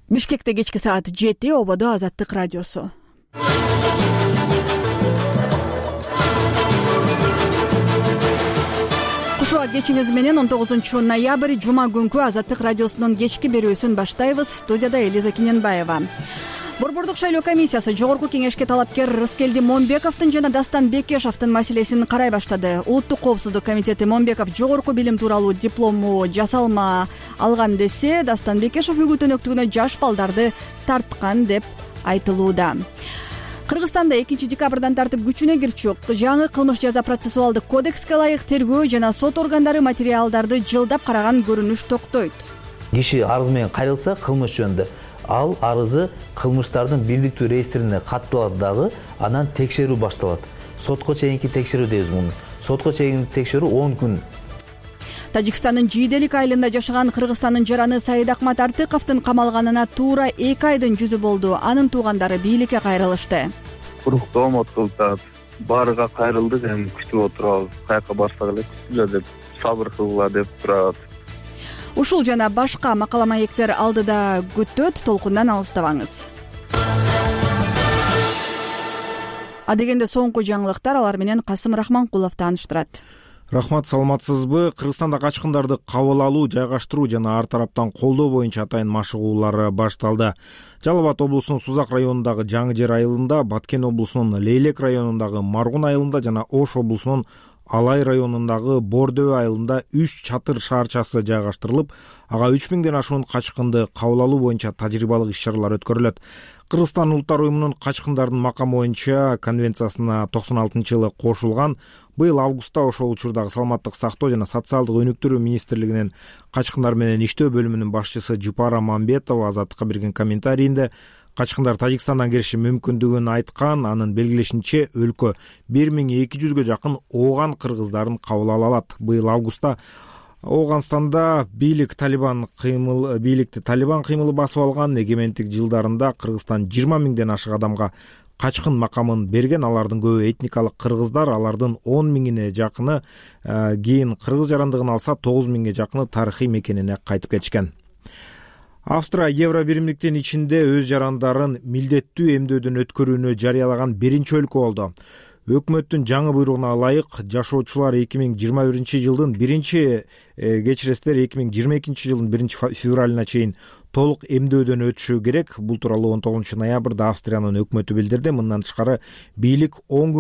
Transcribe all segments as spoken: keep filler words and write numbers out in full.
Бишкекте кечки саат жети, ободо Азаттык радиосу. Кушуа кечиңиз менен он тогузунчу ноябрь жума күнкү Азаттык радиосунун кечки берүүсүн баштайбыз. Студияда Элиза Киненбаева. Борбордук шайлоо комиссиясы жогорку кеңешке талапкер Рыскелди Момбековдун жана Дастан Бекешовдун маселесин карай баштады. Улуттук коопсуздук комитети Момбеков жогорку билим тууралуу диплому жасалма алган десе, Дастан Бекешов үгүтөнөктүгүнө жаш балдарды тарткан деп айтылууда. Кыргызстанда экинчи декабрдан тартып күчүнө кирчүк жаңы кылмыш жаза процессуалдык кодекске ылайык тергөө жана сот органдары материалдарды жылдап караган көрүнүш токтойт. Киши арыз менен кайрылса кылмыш жөнүндө ал арызы кылмыштардын бирдиктүү реестрине катталат дагы, анан текшерүү башталат. Сотко чейинки текшерүү дейбиз муну. Сотко чейинки текшерүү он күн. Тажикстандын Жийделик айылында жашаган Кыргызстандын жараны Саид Акмат Артыковдун камалганына туура эки айдын жүзү болду. Анын туугандары бийликке кайрылышты. Куруктуу умут кылып, баарыга кайрылдык, эми күтүп отурабыз. Каяка барсак эле күтүлө деп, сабыр кылгыла деп турабыз. Ушул жана башка макала маектер алдыда күтөт, толкундан алыстабаңыз. Адегенде соңку жаңылыктар, алар менен Касым Рахманкулов тааныштырат. Рахмат, саламатсызбы? Кыргызстанда качкындарды кабыл алуу, жайгаштыруу жана ар тараптан колдоо боюнча атайын машыгуулар башталды. Жалал Абад облусунун Сузак районундагы Жаңы Жер айылында, Баткен облусунун Лейлек районундагы Маргун айылында жана Ош облусунун Алай районундагы Бордөө айылында үч чатыр шаарчасы жайгаштырылып, ага үч миңден ашуун качкынды кабыл алуу боюнча тажрыйбалык иш-чаралар өткөрүлөт. Кыргызстан Улуттар уюмунун качкындардын макамы боюнча конвенциясына токсон алтынчы жылы кошулган. Быйыл августта ошол учурдагы Саламаттык сактоо жана социалдык өнүктүрүү министрлигинин качкындар менен иштөө бөлүмүнүн башчысы Жупара Мамбетова Азаттыкка берген комментарийинде качкындар Тажикстандан кириши мүмкүндүгүн айткан. Анын белгилешинче өлкө бир миң эки жүзгө жакын ооган кыргыздарын кабыл ала алат. Быйыл августта Ооганстанда бийлик Талибан кыймыл бийликти Талибан кыймылы басып алган. Эгементтик жылдарында Кыргызстан жыйырма миңден ашык адамга качкын макамын берген. Алардын көбү этникалык кыргыздар, алардын он миңине жакыны кийин кыргыз жарандыгын алса, тогуз миңге жакыны тарыхый мекенине кайтып кетишкен. Австрия Евро биримдиктин ичинде өз жарандарын милдеттүү эмдөөдөн өткөрүүнү жарыялаган биринчи өлкө болду. Өкмөттүн жаңы буйругуна ылайык жашоочулар эки миң жыйырма биринчи жылдын биринчи кечиресиздер эки миң жыйырма экинчи жылдын биринчи февралына чейин толук эмдөөдөн өтүшү керек. Бул тууралуу он тогузунчу ноябрда Австриянын өкмөтү билдирди. Мындан тышкары бийлик он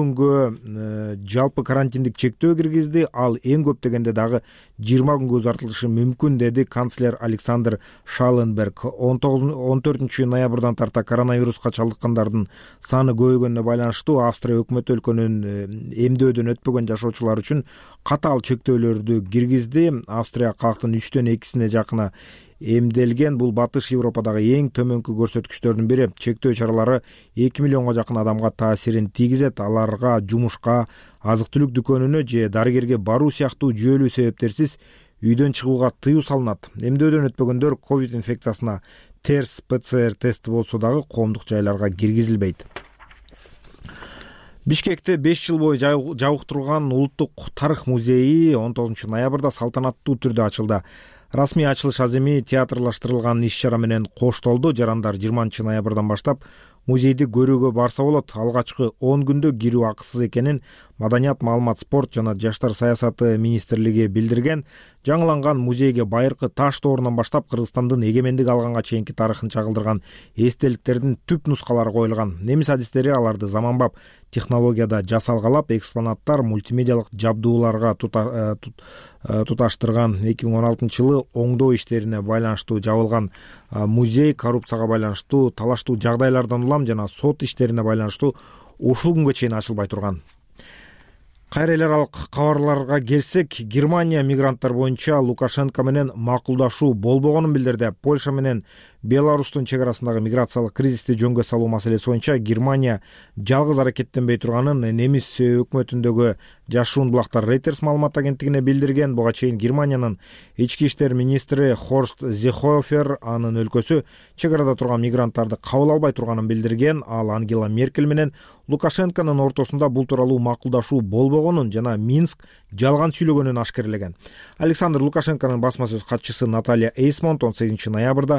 күнгө жалпы карантиндик чектөө киргизди. Ал эң көп дегенде дагы жыйырма күнгө узартылышы мүмкүн, деди канцлер Александр Шалленберг. он төртүнчү ноябрдан тарта коронавируска чалдыккандардын саны көбөйгөнүнө байланыштуу Австрия өкмөтү өлкөнүн эмдөөдөн өтпөгөн жашоочулар үчүн катаал чектөөлөрдү киргизди. Австрия калктын үчтөн экисине жакыны эмделген. Бул батыш Европадагы эң төмөнкү көрсөткүчтөрдүн бири. Чектөө чаралары эки миллионго жакын адамга таасирин тийгизет. Аларга жумушка, азык-түлүк дүкөнүнө же дарыгерге баруу сыяктуу жүйөлүү себептерсиз үйдөн чыгууга тыюу салынат. Эмдөөдөн өтпөгөндөр ковид инфекциясына терс ПЦР тести болсо дагы коомдук жайларга киргизилбейт. Бишкекте беш жыл бою жабык турган Улуттук тарых музейи он тогузунчу ноябрда салтанаттуу түрдө ачылды. Расмий ачылыш аземи театрлаштырылган иш-чара менен коштолду. Жарандар жыйырманчы ноябрдан баштап музейди көрүүгө барса болот. Алгачкы он күндө кирүү акысыз экенин Маданият, маалымат, спорт жана жаштар саясаты министрлиги билдирген. Жаңыланган музейге байыркы таш доорунан баштап Кыргызстандын эгемендик алганга чейинки тарыхын чагылдырган эстеликтердин түп нускалары коюлган. Немис адистери аларды заманбап технологияда жасалгалап, экспонаттар мультимедиалык жабдууларга туташтырган. эки миң он алтынчы жылы оңдоо иштерине байланыштуу жабылган музей коррупцияга байланыштуу, талаштуу жагдайлардан улам жана сот иштерине байланыштуу ушул күнгө чейин ачылбай турган. Кайра эл аралык кабарларга келсек, Германия мигранттар боюнча Лукашенко менен макулдашуу болбогонун билдирди. Польша менен Беларустун чек арасындагы миграциялык кризисти жөнгө салуу маселеси боюнча Германия жалгыз аракеттенбей турганын немис өкмөтүндөгү Жашуун булактар Reuters маалымат агенттигине билдирген. Буга чейин Германиянын ички иштер министри Хорст Зехофер анын өлкөсү чек арада турган мигранттарды кабыл албай турганын билдирген. Ал Ангела Меркель менен Лукашенконун ортосунда бул тууралуу макулдашуу болбогонун жана Минск жалган сүйлөгөнүн ашкерлеген. Александр Лукашенконун басма сөз катчысы Наталья Эйсмонт он сегизинчи ноябрда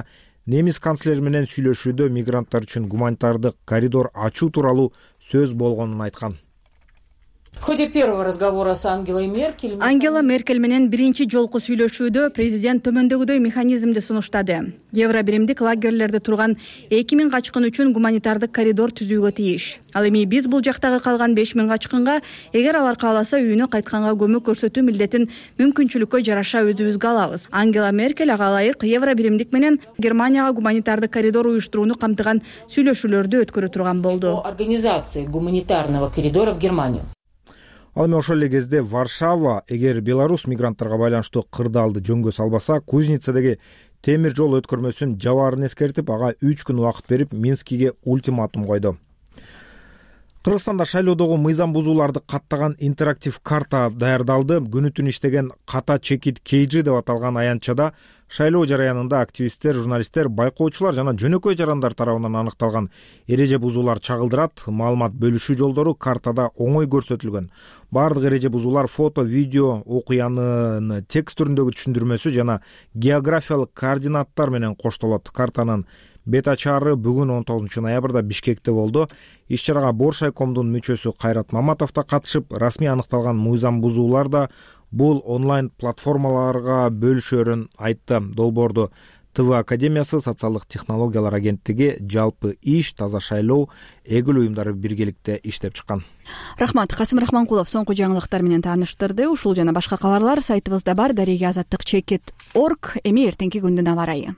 немис канцлери менен сүйлөшүүдө мигранттар үчүн гуманитардык коридор ачуу тууралуу сөз болгонун айткан. В ходе первого разговора с Ангелой Меркель Ангела Меркель менен биринчи жолку сүйлөшүүдө президент төмөндөгүдөй механизмди сунуштады. Евро биримдик лагерлерде турган эки миң качкын үчүн гуманитардык коридор түзүүгө тийиш. Ал эми биз бул жактагы калган беш миң качкынга эгер алар кааласа үйүнө кайтканга көмөк көрсөтүү милдетин мүмкүнчүлүккө жараша өзүбүзгө алабыз. Ангела Меркель ага ылайык евро биримдик менен Германияга гуманитардык коридор уюштурууну камтыган сүйлөшүүлөрдү өткөрө турган болду. Организации гуманитарного коридора в Германию. Ал эми ошол эле кезде Варшава эгер Беларусь мигранттарга байланыштуу кырдаалды жөнгө салбаса, Кузницадагы темир жол өткөрмөсүн жабаарын эскертип, ага үч күн убакыт берип, Минскиге ультиматум койду. Кыргызстанда шайлоодогу мыйзам бузууларды каттаган интерактив карта даярдалды. Күнү түн иштеген ката чекит кейжи деп аталган аянтчада шайлоо жараянында активисттер, журналисттер, байкоочулар жана жөнөкөй жарандар тарабынан аныкталган эреже бузуулар чагылдырат. Маалымат бөлүшүү жолдору картада оңой көрсөтүлгөн. Бардык эреже бузуулар фото, видео, окуянын текст түрүндөгү түшүндүрмөсү жана географиялык координаттар менен коштолот. Картанын бет ачаары бүгүн он тогузунчу ноябрда Бишкекте болду. Иш-чарага Боршайкомдун мүчөсү Кайрат Маматов да катышып, расмий аныкталган мыйзам бузуулар да бул онлайн платформаларга бөлүшөрүн айтты. Долбоорду ТВ Академиясы, социалдык технологиялар агенттиги, Жалпы иш, Таза шайлоо эгил уюмдары биргеликте иштеп чыккан. Рахмат. Касым Рахманкулов соңку жаңылыктар менен тааныштырды. Ушул жана башка кабарлар сайтыбызда бар. Дарега азаттык чекит точка орг. Эми эртеңки күндүн аба ырайы.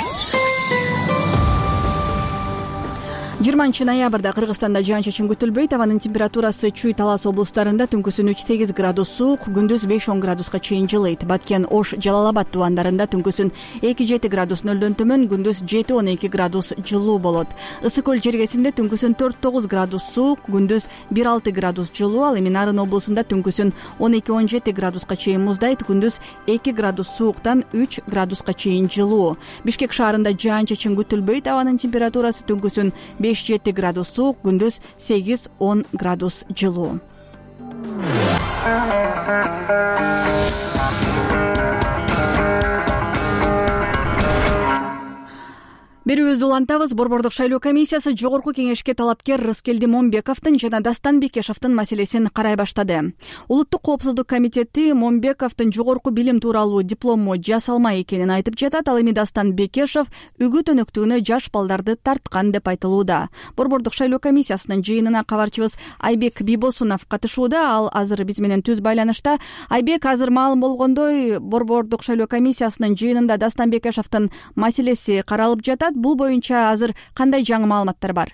жыйырманчы ноябрда Кыргызстанда жаан-чачын күтүлбөйт. Абанын температурасы Чүй, Талас облустарында түнкүсүн үч сегиз градус суук, күндүз беш он градуска чейин жылыйт. Баткен, Ош, Жалал-Абад тубандарында түнкүсүн эки жети градус нөлдөн төмөн, күндүз жети он эки градус жылуу болот. Ысык көл жергесинде түнкүсүн төрт тогуз градус суук, күндүз бир алты градус жылуу. Ал эми Нарын облусунда түнкүсүн он эки он жети градуска чейин муздайт, күндүз эки градус сууктан үч градуска чейин жылуу. Бишкек шаарында жаан-чачын күтүлбөйт. Абанын температурасы түнкүсүн беш жети градус суук, күндүз сегиз он градус жылуу. Берүүбүздү улантабыз. Борбордук шайлоо комиссиясы жогорку кеңешке талапкер Рыскелди Момбековдун жана Дастан Бекешовдун маселесин карай баштады. Улуттук коопсуздук комитети Момбековдун жогорку билим тууралуу диплому жасалма экенин айтып жатат. Ал эми Дастан Бекешов үгүт өнөктүгүнө жаш балдарды тарткан деп айтылууда. Борбордук шайлоо комиссиясынын жыйынына кабарчыбыз Айбек Бибосунов катышууда. Ал азыр биз менен түз байланышта. Айбек, азыр маалым болгондой, Борбордук шайлоо комиссиясынын жыйынында Дастан Бекешовдун маселеси каралып жатат. Бул боюнча азыр кандай жаңы маалыматтар бар?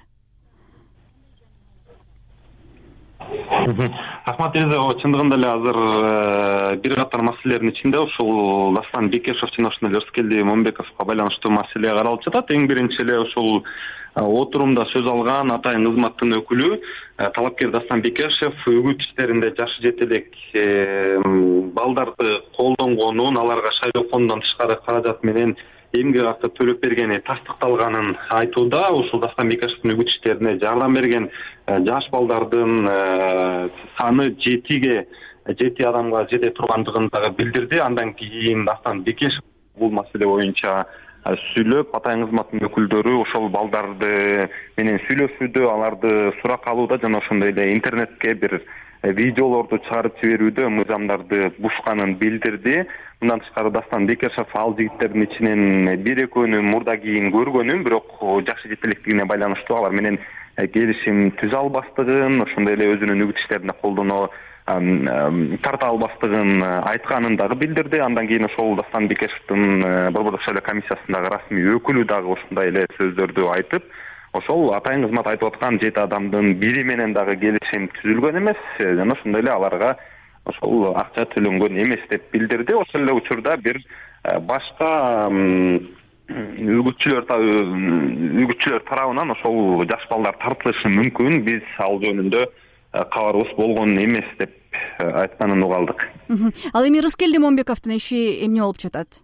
Рахмат Элиза, чындыгында эле азыр бир катар маселелердин ичинде ушул Дастан Бекешов жана ошондой эле Рыскелди Момбековго байланыштуу маселе каралып жатат. Эң биринчи эле ушул отурумда сөз алган атайын кызматтын өкүлү талапкер Дастан Бекешов үгүт иштеринде жашы жете элек балдарды колдонгонун, аларга шайлоо фондунан тышкары каражат менен эмгек акы төлөп бергени тастыкталганын айтууда. Ушул Дастан Бекешовдун үгүт иштерине жардам берген жаш балдардын саны жетиге жети адамга жете тургандыгын дагы билдирди. Андан кийин Дастан Бекешов бул маселе боюнча сүйлөп, атайын кызматтын өкүлдөрү ошол балдарды менен сүйлөшүүдө, аларды сурак алууда жана ошондой эле интернетке бир видеолорду чыгарып жиберүүдө мыйзамдарды бушканын билдирди. Мындан тышкары Дастан Бекешов ал жигиттердин ичинен бир экөөнү мурда кийин көргөнүн, бирок жакшы жетелектигине байланыштуу алар менен келишим түзө албастыгын, ошондой эле өзүнүн үгүт иштерине колдоно тарта албастыгын айтканын дагы билдирди. Андан кийин ошол Дастан Бекешовдун Борбордук шайлоо комиссиясындагы расмий өкүлү дагы ошондой эле сөздөрдү айтып, ошол атайын кызмат айтып аткан жети адамдын бири менен дагы келишим түзүлгөн эмес жана ошондой эле аларга ошол акча төлөнгөн эмес деп билдирди. Ошол эле учурда бир башка үгүтчүлөр үгүтчүлөр тарабынан ошол жаш балдар тартылышы мүмкүн. Биз ал жөнүндө кабарыбыз болгон эмес деп айтканын угалдык. Ал эми Рыскелди Момбековдун иши эмне болуп жатат?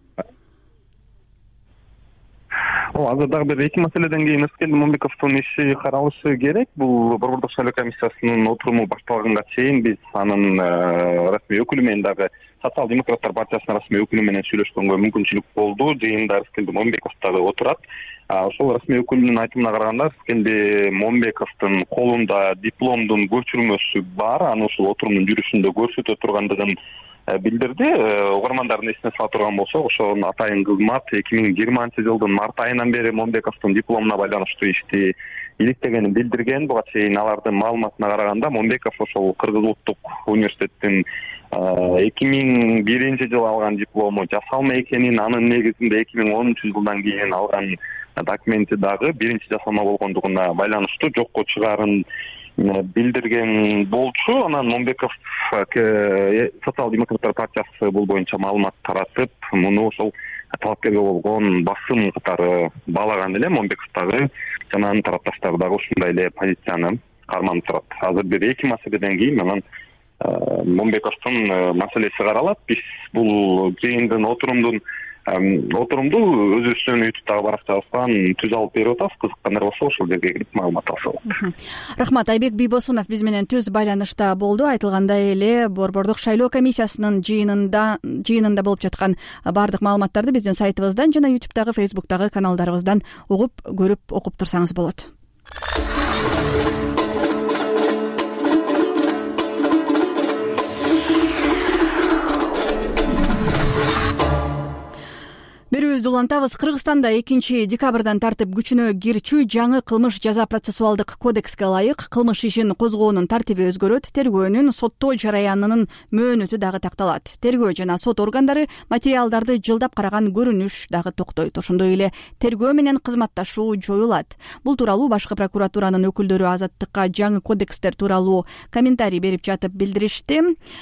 Азыр дагы бир эки маселеден кийин Рыскелди Момбековдун иши каралышы керек. Бул Борбордук шайлоо комиссиясынын отуруму башталганга чейин биз анын расмий өкүлү менен дагы Социал демократтар партиясынын расмий өкүлү менен сүйлөшкөнгө мүмкүнчүлүк болду. Жыйында Рыскелди Момбеков дагы отурат. Ошол расмий өкүлүнүн айтымына караганда Рыскелди Момбековдун колунда дипломдун көчүрмөсү бар, аны ушул отурумдун жүрүшүндө көрсөтө тургандыгын билдирди. Угармандардын эсине сала турган болсок, ошол атайын кызмат эки миң жыйырманчы жылдын март айынан бери Момбековдун дипломуна байланыштуу ишти иликтегенин билдирген. Буга чейин алардын маалыматына караганда Момбеков ошол Кыргыз улуттук университеттин эки миң биринчи жылы алган диплому жасалма экенин, анын негизинде эки миң онунчу жылдан кийин алган документи дагы биринчи жасалма болгондугуна байланыштуу жокко чыгаарын билдирген болчу. Анан Момбеков социал демократтар партиясы бул боюнча маалымат таратып, муну ошол талапкерге болгон басым катары баалаган эле. Момбеков дагы жана анын тарапташтары дагы ушундай эле позицияны карманып турат. Азыр бир эки маселеден кийин анан Момбековдун маселеси каралат. Биз бул жыйындын отурумдун отурумду өзүбүздүн ютубтагы баракчабыздан түз алып берип атабыз. Кызыккандар болсо ошол жерге кирип маалымат алса болот. Рахмат. Айбек Бийбосунов биз менен түз байланышта болду. Айтылгандай эле Борбордук шайлоо комиссиясынын жыйынында жыйынында болуп жаткан баардык маалыматтарды биздин сайтыбыздан жана ютубтагы, фейсбуктагы каналдарыбыздан угуп, көрүп, окуп турсаңыз болот. Берүүбүздү улантабыз. Кыргызстанда экинчи декабрдан тартып күчүнө кирчү жаңы кылмыш жаза процессуалдык кодекске ылайык кылмыш ишин козгоонун тартиби өзгөрөт. Тергөөнүн соттоо жараянынын мөөнөтү дагы такталат. Тергөө жана сот органдары материалдарды жылдап караган көрүнүш дагы токтойт. Ошондой эле тергөө менен кызматташуу жоюлат. Бул тууралуу башкы прокуратуранын өкүлдөрү Азаттыкка жаңы кодекстер тууралуу комментарий берип жатып билдиришти.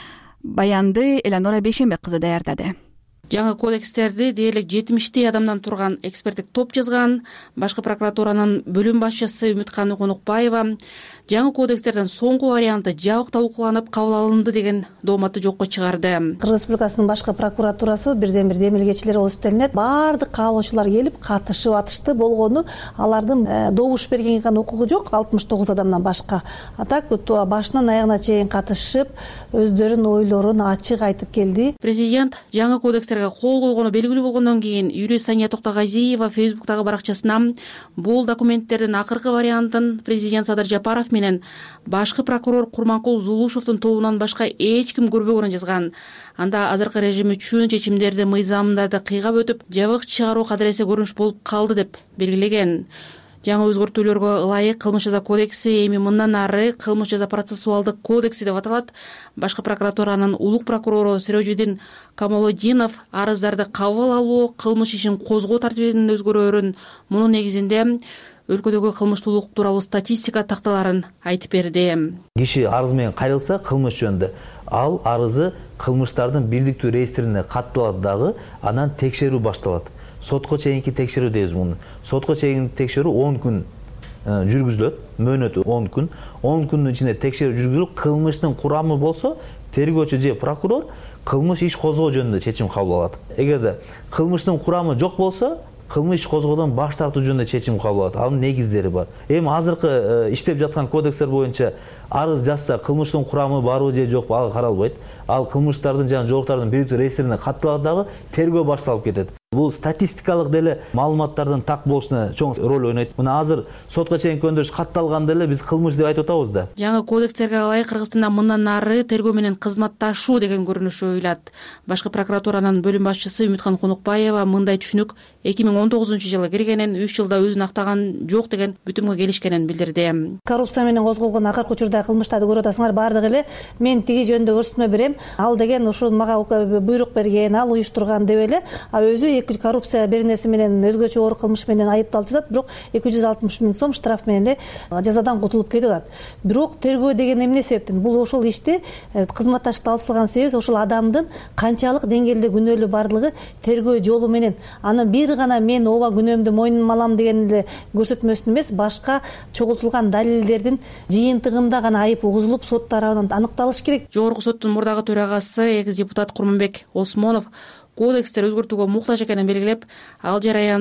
Баянды Эланора Бейшенбек кызы даярдады. Жаңы кодекстерди дээрлик жетимиштей адамдан турган эксперттик топ жазган. Башкы прокуратуранын бөлүм башчысы Үмүткан Конукбаева жаңы кодекстердин соңку варианты жабык талкууланып кабыл алынды деген дооматты жокко чыгарды. Кыргыз Республикасынын башкы прокуратурасы бирден бир демилгечилер болуп иштелинет. Баардык каалоочулар келип катышып атышты. Болгону алардын добуш бергенге гана укугу жок, алтымыш тогуз адамдан башка. А так башынан аягына чейин катышып, өздөрүнүн ойлорун ачык айтып келди. Президент жаңы кодекстерге кол койгону белгилүү болгондон кийин юрист Сания Токтогазиева фейсбуктагы баракчасына бул документтердин акыркы вариантын президент Садыр Жапаров менен башкы прокурор Курманкул Зулушевдун тобунан башка эч ким көрбөгөнүн жазган. Анда азыркы режим үчүн чечимдерди, мыйзамдарды кыйгап өтүп, жабык чыгаруу кадыресе көрүнүш болуп калды деп белгилеген. Жаңы өзгөртүүлөргө ылайык кылмыш жаза кодекси эми мындан ары кылмыш жаза процессуалдык кодекси деп аталат. Башкы прокуратуранын улук прокурору Серожидин Камолоддинов арыздарды кабыл алуу, кылмыш ишин козгоо тартибинин өзгөрөөрүн, мунун негизинде өлкөдөгү кылмыштуулук тууралуу статистика такталарын айтып берди. Киши арыз менен кайрылса кылмыш жөнүндө, ал арызы кылмыштардын бирдиктүү реестрине катталат дагы, анан текшерүү башталат. Сотко чейинки текшерүү дейбиз муну. Сотко чейинки текшерүү он күн жүргүзүлөт, мөөнөтү он күн. он күндүн ичинде текшерүү жүргүзүлүп, кылмыштын курамы болсо, тергөөчү же прокурор кылмыш иш козгоо жөнүндө чечим кабыл алат. Эгерде кылмыштын курамы жок болсо, кылмыш иш козгоодон баш тартуу жөнүндө чечим кабыл алат. Анын негиздери бар. Эми азыркы иштеп жаткан кодекстер боюнча арыз жазса кылмыштын курамы барбы же жокпу ага каралбайт. Ал кылмыштардын жана жоруктардын бирдиктүү реестрине катталат дагы, тергөө башталып кетет. Бул статистикалык деле маалыматтардын так болушуна чоң роль ойнойт. Мына азыр сотко чейинки өндүрүш катталганда эле биз кылмыш деп айтып атабыз да. Жаңы кодекстерге ылайык Кыргызстанда мындан ары тергөө менен кызматташуу деген көрүнүш жоюлат. Башкы прокуратуранын бөлүм башчысы Үмүткан Конукбаева мындай түшүнүк эки миң он тогузунчу жылы киргенин, үч жылда өзүн актаган жок деген бүтүмгө келишкенин билдирди. Коррупция менен козголгон акыркы учурдагы кылмыштарды көрүп атасыңар, баардыгы эле мен тиги жөнүндө көрсөтмө берем, ал деген ушул мага буйрук берген, ал уюштурган деп эле, а өзү коррупция бир нерсе менен өзгөчө оор кылмыш менен айыпталып жатат, бирок эки жүз алтымыш миң сом штраф менен эле жазадан кутулуп кетип атат. Бирок тергөө деген эмне себептен? Бул ошол ишти кызматташып алып себеби ошол адамдын канчалык деңгээлде күнөөлүү барлыгы тергөө жолу менен. Аны бир гана мен ооба күнөөмдү мойнума алам деген эле көрсөтмөсүн эмес, башка чогултулган далилдердин жыйынтыгында гана айып угузулуп сот тарабынан аныкталыш керек. Жогорку соттун мурдагы төрагасы экс депутат Курманбек Осмонов кодекстер өзгөртүүгө муктаж экенин белгилеп, ал жараян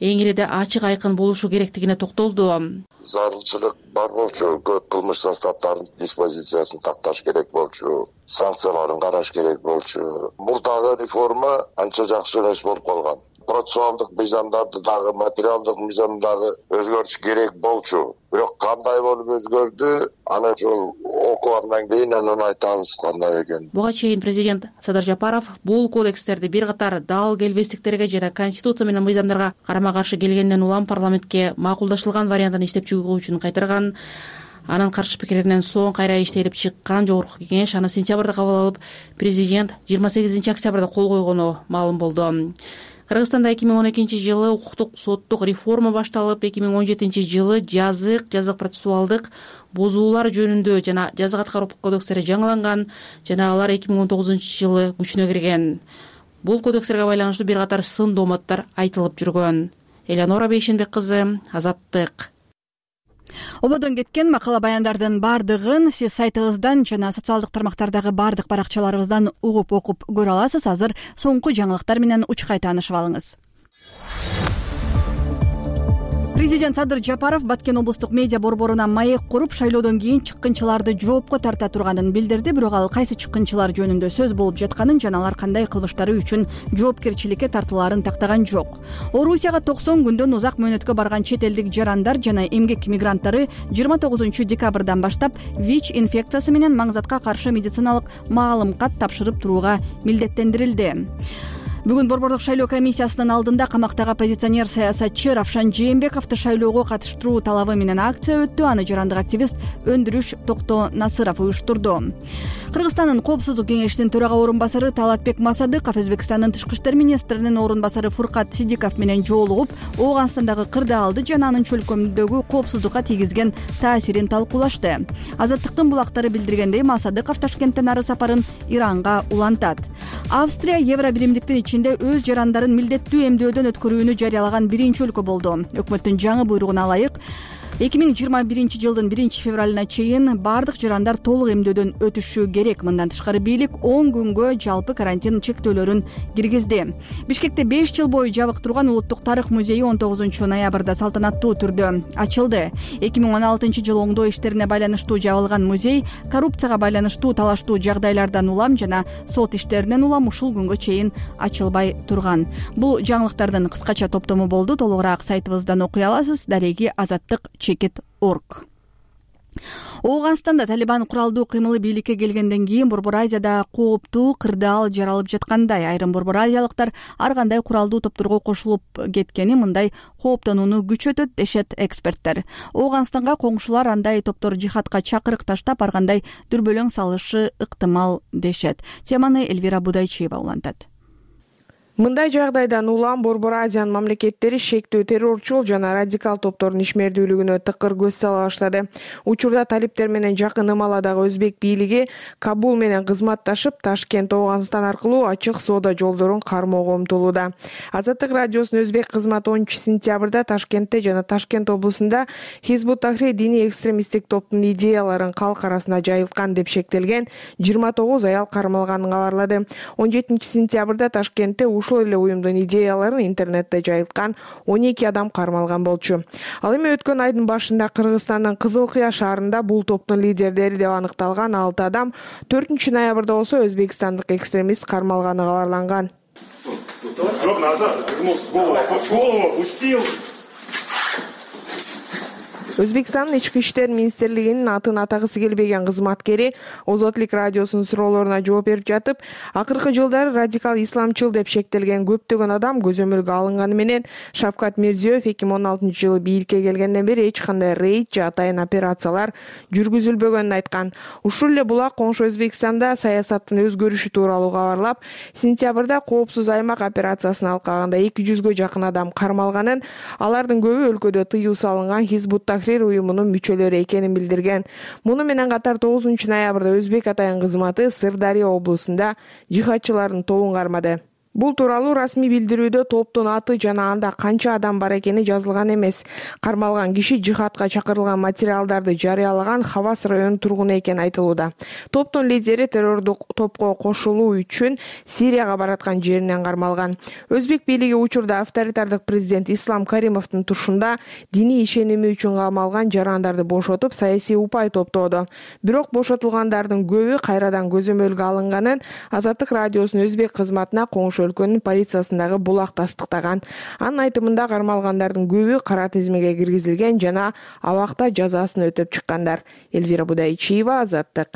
эң ириде ачык айкын болушу керектигине токтолду. Зарылчылык бар болчу, көп кылмыш составдарын диспозициясын такташ керек болчу, санкцияларын караш керек болчу. Мурдагы реформа анча жакшы эмес болуп калган. Процессуалдык мыйзамдарды дагы, материалдык мыйзамдагы өзгөртүш керек болчу. Бирок кандай болуп өзгөрдү, аны ошол окугандан кийин анан айтабыз кандай экенин. Буга чейин президент Садыр Жапаров бул кодекстерди бир катар дал келбестиктерге жана конституция менен мыйзамдарга карама-каршы келгенден улам парламентке макулдашылган вариантын иштеп чыгуу үчүн кайтарган. Анын каршы пикиринен соң кайра иштелип чыккан жогорку кеңеш аны сентябрда кабыл алып, президент жыйырма сегизинчи октябрда кол койгону маалым болду. Кыргызстанда эки миң он экинчи жылы укуктук соттук реформа башталып, эки миң он жетинчи жылы жазык, жазык процессуалдык бузуулар жөнүндө жана жазык аткаруу кодекстери жаңыланган жана алар эки миң он тогузунчу жылы күчүнө кирген. Бул кодекстерге байланыштуу бир катар сын дооматтар айтылып жүргөн. Элеонора Бейшенбек кызы, Азаттык. Ободон кеткен макала баяндардын бардыгын сиз сайтыбыздан жана социалдык тармактардагы бардык баракчаларыбыздан угуп окуп көрө аласыз. Азыр соңку жаңылыктар менен учкай таанышып алыңыз. Президент Садыр Жапаров Баткен облустук медиа борборуна маек куруп, шайлоодон кийин чыккынчыларды жоопко тарта турганын билдирди. Бирок ал кайсы чыккынчылар жөнүндө сөз болуп жатканын жана алар кандай кылмыштары үчүн жоопкерчиликке тартылаарын тактаган жок. Орусияга токсон күндөн узак мөөнөткө барган чет элдик жарандар жана эмгек мигранттары жыйырма тогузунчу декабрдан баштап ВИЧ инфекциясы менен маңзатка каршы медициналык маалым кат тапшырып турууга милдеттендирилди. Бүгүн борбордук шайлоо комиссиясынын алдында камактагы оппозиционер саясатчы Равшан Жээнбековду шайлоого катыштыруу талабы менен акция өттү. Аны жарандык активист Өндүрүш Токто Насыров уюштурду. Кыргызстандын коопсуздук кеңешинин төрага орун басары Талатбек Масадыков Өзбекстандын тышкы иштер министринин орун басары Фуркат Сидиков менен жолугуп, Ооганстандагы кырдаалды жана анын чөлкөмүндөгү коопсуздукка тийгизген таасирин талкуулашты. Азаттыктын булактары билдиргендей, Масадыков Ташкенттен ары сапарын Иранга улантат. Австрия Евро биримдиктин ичинде өз жарандарын милдеттүү эмдөөдөн өткөрүүнү жарыялаган биринчи өлкө болду. Өкмөттүн жаңы буйругуна ылайык эки миң жыйырма биринчи жылдын биринчи февралына чейин бардык жарандар толук эмдөөдөн өтүшү керек. Мындан тышкары бийлик он күнгө жалпы карантин чектөөлөрүн киргизди. Бишкекте беш жыл бою жабык турган Улуттук тарых музейи он тогузунчу ноябрда салтанаттуу түрдө ачылды. эки миң он алтынчы жылы оңдоо иштерине байланыштуу жабылган музей коррупцияга байланыштуу талаштуу жагдайлардан улам жана сот иштеринен улам ушул күнгө чейин ачылбай турган. Бул жаңылыктардын кыскача топтому болду. Толугураак сайтыбыздан окуй аласыз. Дареги азаттык чекит орг. Ооганстанда Талибан куралдуу кыймылы бийликке келгенден кийин Борбор Азияда кооптуу кырдаал жаралып жаткандай. Айрым борбор азиялыктар ар кандай куралдуу топторго кошулуп кеткени мындай кооптонууну күчөтөт дешет эксперттер. Ооганстанга коңшулар андай топтор жихадка чакырык таштап ар кандай дүрбөлөң салышы ыктымал дешет. Теманы Эльвира Будайчиева улантат. Мындай жагдайдан улам Борбор Азиянын мамлекеттери шектүү террорчул жана радикал топтордун ишмердүүлүгүнө тыкыр көз сала баштады. Учурда талиптер менен жакын ымаладагы өзбек бийлиги Кабул менен кызматташып, Ташкент, Ооганстан аркылуу ачык соода жолдорун кармоого умтулууда. Азаттык радиосунун өзбек кызматы онунчу сентябрда Ташкентте жана Ташкент облусунда Хизбут Тахрир диний экстремисттик топтун идеяларын калк арасына жайылткан деп шектелген жыйырма тогуз аял кармалганын кабарлады. он жетинчи сентябрда Ташкентте ушул эле уюмдун идеяларын интернетте жайылткан он эки адам кармалган болчу. Ал эми өткөн айдын башында Кыргызстандын Кызыл Кыя шаарында бул топтун лидердери деп аныкталган алты адам төртүнчү ноябрда болсо өзбекстандык экстремист кармалганы кабарланган. Өзбекстандын ички иштер министрлигинин атын атагысы келбеген кызматкери Озотлик радиосунун суроолоруна жооп берип жатып, акыркы жылдары радикал исламчыл деп шектелген көптөгөн адам көзөмөлгө алынганы менен Шавкат Мирзиёев эки миң он алтынчы жылы бийликке келгенден бери эч кандай рейд же атайын операциялар жүргүзүлбөгөнүн айткан. Ушул эле булак коңшу Өзбекстанда саясаттын өзгөрүшү тууралуу кабарлап, сентябрда коопсуз аймак операциясын алкаганда эки жүзгө жакын адам кармалганын, алардын көбү өлкөдө тыюу салынган Хизбут Тахрир уюмунун мүчөлөрү экенин билдирген. Муну менен катар тогузунчу ноябрда Өзбек атайын кызматы Сырдария облусунда жихадчылардын тобун кармады. Бул тууралуу расмий билдирүүдө топтун аты жана анда канча адам бар экени жазылган эмес. Кармалган киши жихадка чакырылган материалдарды жарыялаган Хавас районунун тургуну экени айтылууда. Топтун лидери террордук топко кошулуу үчүн Сирияга бараткан жеринен кармалган. Өзбек бийлиги учурда авторитардык президент Ислам Каримовдун тушунда диний ишеними үчүн камалган жарандарды бошотуп, саясий упай топтоодо. Бирок бошотулгандардын көбү кайрадан көзөмөлгө алынганын Азаттык радиосунун өзбек кызматына коңшу өлкөнүн полициясындагы булак тастыктаган. Анын айтымында кармалгандардын көбү кара тизмеге киргизилген жана абакта жазасын өтөп чыккандар. Элвира Будайчиева, Азаттык.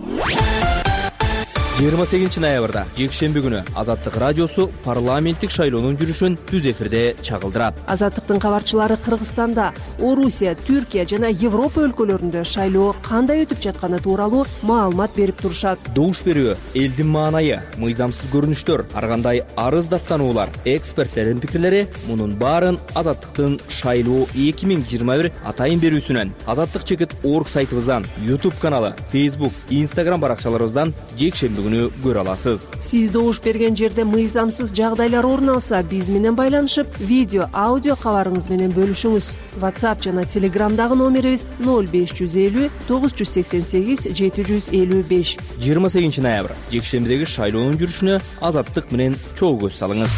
жыйырма сегизинчи ноябрда жекшемби күнү Азаттык радиосу парламенттик шайлоонун жүрүшүн түз эфирде чагылдырат. Азаттыктын кабарчылары Кыргызстанда, Орусия, Түркия жана Европа өлкөлөрүндө шайлоо кандай өтүп жатканы тууралуу маалымат берип турушат. Добуш берүү, элдин маанайы, мыйзамсыз көрүнүштөр, ар кандай арыз даттануулар, эксперттердин пикирлери мунун баарын Азаттыктын шайлоо эки миң жыйырма бир атайын берүүсүнөн, Азаттык чекит орг сайтыбыздан, YouTube каналы, Facebook, Instagram баракчаларыбыздан жекшемби көрө аласыз. Сиз добуш берген жерде мыйзамсыз жагдайлар орун алса, биз менен байланышып, видео, аудио кабарыңыз менен бөлүшүңүз. WhatsApp жана Telegramдагы номерибиз ноль беш жүз элүү тогуз жүз сексен сегиз жети жүз элүү беш. жыйырма сегизинчи ноябрь жекшембидеги шайлоонун жүрүшүнө Азаттык менен чогуу көз салыңыз.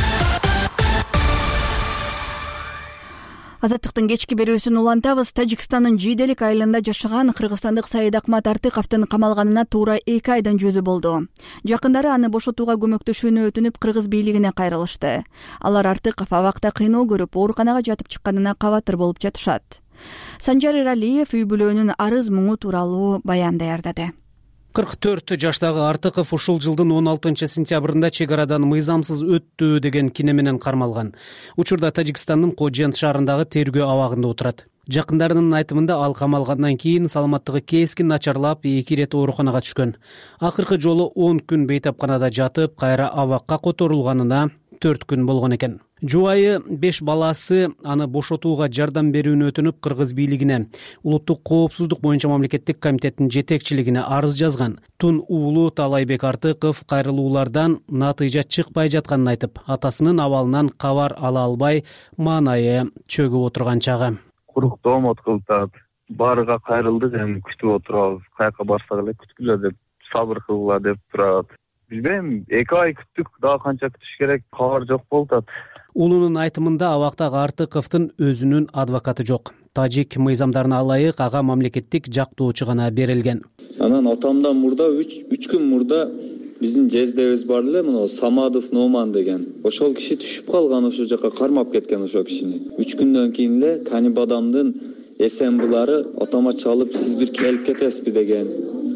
Азаттыктын кечки берүүсүн улантабыз. Тажикстандын Жиделик айылында жашаган кыргызстандык Саид Акмат Артыковдун камалганына туура эки айдан жүзү болду. Жакындары аны бошотууга көмөктөшүүнү өтүнүп Кыргыз бийлигине кайрылышты. Алар Артыков абакта кыйноо көрүп, ооруканага жатып чыкканына кабатыр болуп жатышат. Санжар Иралиев үй бүлөнүн арыз муңу тууралуу баян даярдады. кырк төрт жаштагы Артыков ушул жылдын он алтынчы сентябрында чек арадан мыйзамсыз өттү деген кине менен кармалган. Учурда Тажикстандын Кожент шаарындагы тергөө абагында отурат. Жакындарынын айтымында ал камалгандан кийин саламаттыгы кескин начарлап, эки ирет ооруканага түшкөн. Акыркы жолу он күн бейтапканада жатып, кайра абакка которулганына төрт күн болгон экен. Жубайы беш баласы аны бошотууга жардам берүүнү өтүнүп Кыргыз бийлигине, улуттук коопсуздук боюнча мамлекеттик комитеттин жетекчилигине арыз жазган. Тун уулу Талайбек Артыков кайрылуулардан натыйжа чыкпай жатканын айтып, атасынын абалынан кабар ала албай, маанайы чөгүп отурган чагы. Куруктоо мот кылтат. Барыга кайрылдык, эми күтүп отурабыз. Каяка барсак эле күткүлө деп, сабыр кылгыла деп турат. Билбейм, эки ай күттүк, дагы канча күтүш керек, кабар жок болуп атат. Уулунун айтымында абактагы Артыковдун өзүнүн адвокаты жок. Тажик мыйзамдарына ылайык ага мамлекеттик жактоочу гана берилген. Анан атамдан мурда үч күн мурда биздин жездебиз бар эле, мына Самадов Номан деген. Ошол киши түшүп калган, ошол жака кармап кеткен ошол кишини. үч күндөн кийин эле Канибадамдын эсенбулары атама чалып, сиз бир келип кетесизби деген.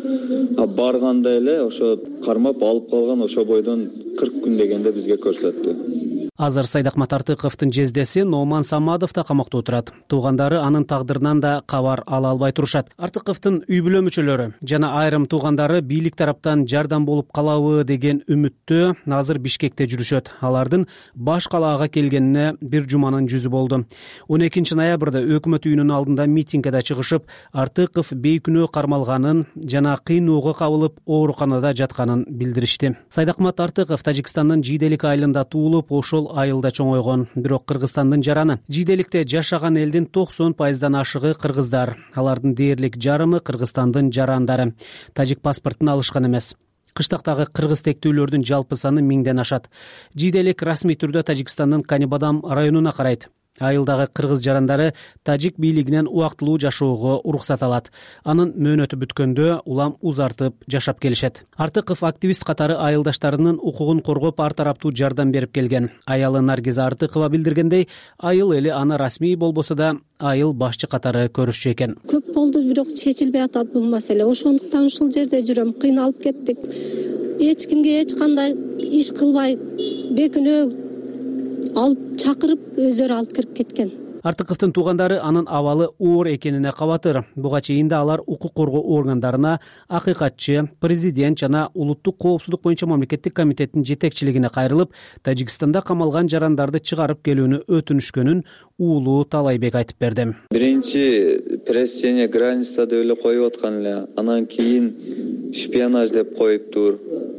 А барганда эле ошо кармап алып калган, ошо бойдон кырк күн дегенде бизге көрсөттү. Азыр Саид Акмат Артыковдун жездеси Номан Самадов да камакта отурат. Туугандары анын тагдырынан да кабар ала албай турушат. Артыковдун үй бүлө мүчөлөрү жана айрым туугандары бийлик тараптан жардам болуп калабы деген үмүттө азыр Бишкекте жүрүшөт. Алардын баш калаага келгенине бир жуманын жүзү болду. он экинчи ноябрда өкмөт үйүнүн алдында митингге чыгышып, Артыков бейкүнөө кармалганын жана кыйноого кабылып ооруканада жатканын билдиришти. Саид Акмат Артыков Тажикстандын Жиделик айылында туулуп, ошол айылда чоңойгон. Бирок Кыргызстандын жараны. Жиделикте жашаган элдин токсон пайыздан ашыгы кыргыздар. Алардын дээрлик жарымы Кыргызстандын жарандары. Тажик паспортун алышкан эмес. Кыштактагы кыргыз тектүүлөрдүн жалпы саны миңден ашат. Жиделик расмий түрдө Тажикстандын Канибадам районуна карайт. Айылдагы кыргыз жарандары тажик бийлигинен убактылуу жашоого уруксат алат. Анын мөөнөтү бүткөндө улам узартып жашап келишет. Артыков активист катары айылдаштарынын укугун коргоп, ар тараптуу жардам берип келген. Аялы Наргиза Артыкова билдиргендей, айыл эли аны расмий болбосо да айыл башчы катары көрүшчү экен. Көп болду, бирок чечилбей атат бул маселе. Ошондуктан ушул жерде жүрөм, кыйналып кеттик. Эч кимге эч кандай иш кылбай, бекүнөө алып чакырып, өздөрү алып кирип кеткен. Артыковдун туугандары анын абалы оор экенине кабатыр. Буга чейин да алар укук коргоо органдарына, акыйкатчы, президент жана улуттук коопсуздук боюнча мамлекеттик комитеттин жетекчилигине кайрылып, Тажикстанда камалган жарандарды чыгарып келүүнү өтүнүшкөнүн уулу Талайбек айтып берди. Биринчи пресечение граница деп эле коюп аткан эле, анан кийин шпионаж деп коюптур.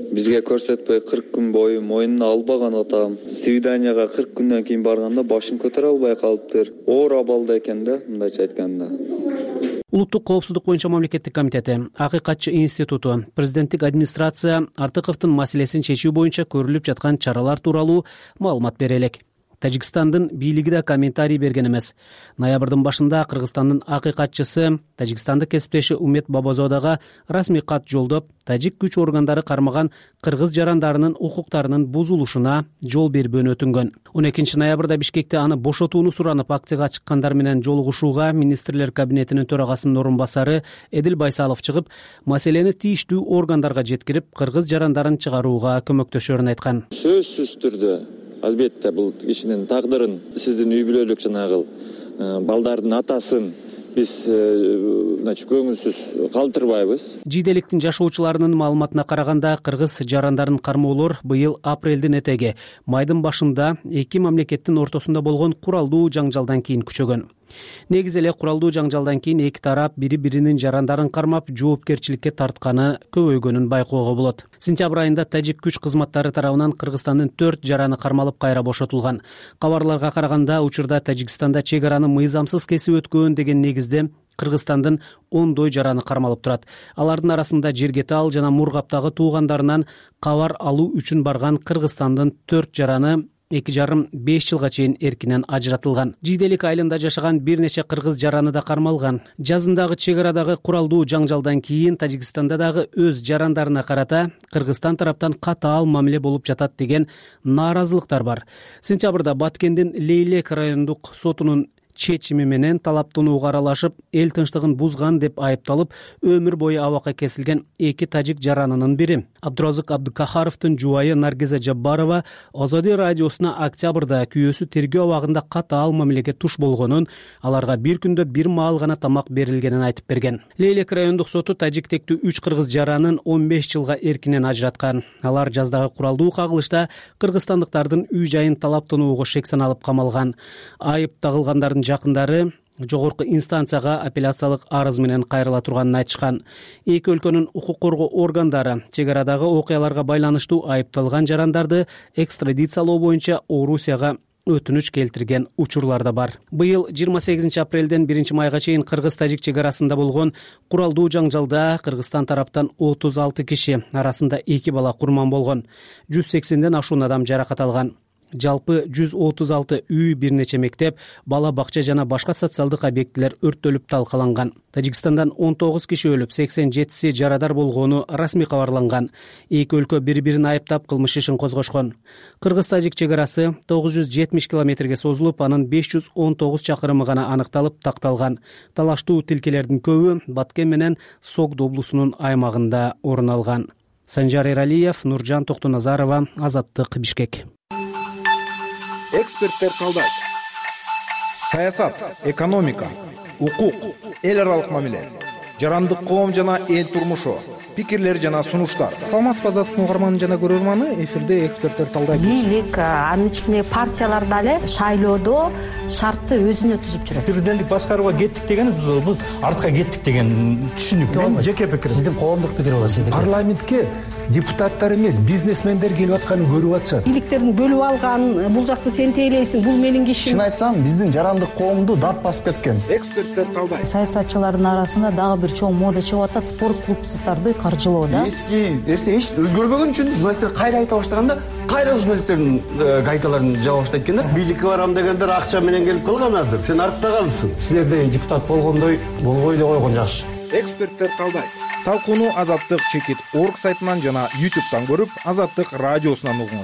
бизге көрсөтпөй кырк күн бою мойнуна албаган атам свиданияга кырк күндөн кийин барганда башын көтөрө албай калыптыр. Оор абалда экен да, мындайча айтканда. Улуттук коопсуздук боюнча мамлекеттик комитети, Акыйкатчы институту, президенттик администрация Артыковдун маселесин чечүү боюнча көрүлүп жаткан чаралар тууралуу маалымат бере элек. Тажикстандын бийлиги да комментарий берген эмес. Ноябрдын башында Кыргызстандын акыйкатчысы тажикстандык кесиптеши Умет Бабазодага расмий кат жолдоп, тажик күч органдары кармаган кыргыз жарандарынын укуктарынын бузулушуна жол бербөөнү өтүнгөн. он экинчи ноябрда Бишкекте аны бошотууну суранып акцияга чыккандар менен жолугушууга министрлер кабинетинин төрагасынын орун басары Эдил Байсалов чыгып, маселени тийиштүү органдарга жеткирип, кыргыз жарандарын чыгарууга көмөктөшөрүн айткан. Сөзсүз түрдө албетте бул кишинин тагдырын, сиздин үй бүлөлүк жанагы балдардын атасын биз значит көңүлсүз калтырбайбыз. Жиделиктин жашоочуларынын маалыматына караганда, кыргыз жарандарын кармоолор быйыл апрелдин этеги, майдын башында эки мамлекеттин ортосунда болгон куралдуу жаңжалдан кийин күчөгөн. Негизи эле куралдуу жаңжалдан кийин эки тарап бири-биринин жарандарын кармап, жоопкерчиликке тартканы көбөйгөнүн байкоого болот. Сентябрь айында тажик күч кызматтары тарабынан Кыргызстандын төрт жараны кармалып кайра бошотулган. Кабарларга караганда, учурда Тажикстанда чек араны мыйзамсыз кесип өткөн деген негизде Кыргызстандын ондой жараны кармалып турат. Алардын арасында Жергетал жана Мургаптагы туугандарынан кабар алуу үчүн барган Кыргызстандын төрт жараны эки жарым беш жылга чейин эркинен ажыратылган. Жиделик айылында жашаган бир нече кыргыз жараны да кармалган. Жазындагы чек арадагы куралдуу жаңжалдан кийин Тажикстанда дагы өз жарандарына карата Кыргызстан тараптан катаал мамиле болуп жатат деген нааразылыктар бар. Сентябрда Баткендин Лейлек райондук сотунун чечими менен талаптанууга аралашып, эл тынчтыгын бузган деп айыпталып, өмүр бою абакка кесилген эки тажик жаранынын бири. Абдуразык Абдыкахаровдун жубайы Наргиза Жаббарова Азади радиосуна октябрда күйөөсү тергөө абагында катаал мамилеге туш болгонун, аларга бир күндө бир маал гана тамак берилгенин айтып берген. Лейлек райондук соту тажик тектүү үч кыргыз жаранын он беш жылга эркинен ажыраткан. Алар жаздагы куралдуу кагылышта кыргызстандыктардын үй жайын талаптанууга шек саналып камалган. Айып тагылгандардын жакындары жогорку инстанцияга апелляциялык арыз менен кайрыла турганын айтышкан. Эки өлкөнүн укук коргоо органдары чек арадагы окуяларга байланыштуу айыпталган жарандарды экстрадициялоо боюнча Орусияга өтүнүч келтирген учурлар да бар. Быйыл жыйырма сегизинчи апрелден биринчи майга чейин кыргыз-тажик чек арасында болгон куралдуу жаңжалда Кыргызстан тараптан отуз алты киши, арасында эки бала курман болгон. жүз сексенден ашуун адам жаракат алган. Жалпы жүз отуз алты үй, бир нече мектеп, бала бакча жана башка социалдык объектилер өрттөлүп талкаланган. Тажикстандан он тогуз киши өлүп, сексен жетиси жарадар болгону расмий кабарланган. Эки өлкө бири-бирин айыптап кылмыш ишин козгошкон. Кыргыз-тажик чек арасы тогуз жүз жетимиш километрге созулуп, анын беш жүз он тогуз чакырымы гана аныкталып такталган. Талаштуу тилкелердин көбү Баткен менен Согд облусунун аймагында орун алган. Санжар Эралиев, Нуржан Токтоназарова, Азаттык, Бишкек. Эксперттер калдайт. Саясат, экономика, укук, эл аралык мамиле, жарандык коом жана эл турмушу, пикирлер жана сунуштар. Саламатсызбы, Азаттыктын угарманы жана көрөрманы, эфирде эксперттер талдайт. Бийлик, анын ичинде партиялар дагы шайлоодо шартты өзүнө түзүп жүрөт. Президенттик башкарууга кеттик деген биз артка кеттик деген түшүнүк. Жеке пикир. Сиздин коомдук пикир болот, сиздики. Парламентке депутаттар эмес, бизнесмендер келип атканын көрүп атышат. Бийликтердин бөлүп алган, бул жакты сен тейлейсиң, бул менин кишим. Чын айтсам, биздин жарандык коомду дат басып кеткен. Эксперттер талдайт. Саясатчылардын арасында дагы бир чоң мода чыгып атат, спорт клубдарды каржылоо да. Эски нерсе эч өзгөрбөгөн үчүн журналисттер кайра айта баштаганда, кайра журналисттердин гайкаларын жаба баштайт экен да. Бийликке барам дегендер акча менен келип калганадыр. Сен артта калдысың. Силерде депутат болгондой болбой эле койгон жакшы. Эксперттер талдайт. Талкууну Азаттык чекит орг сайтынан жана ютубтан көрүп, Азаттык радиосунан угуңуз.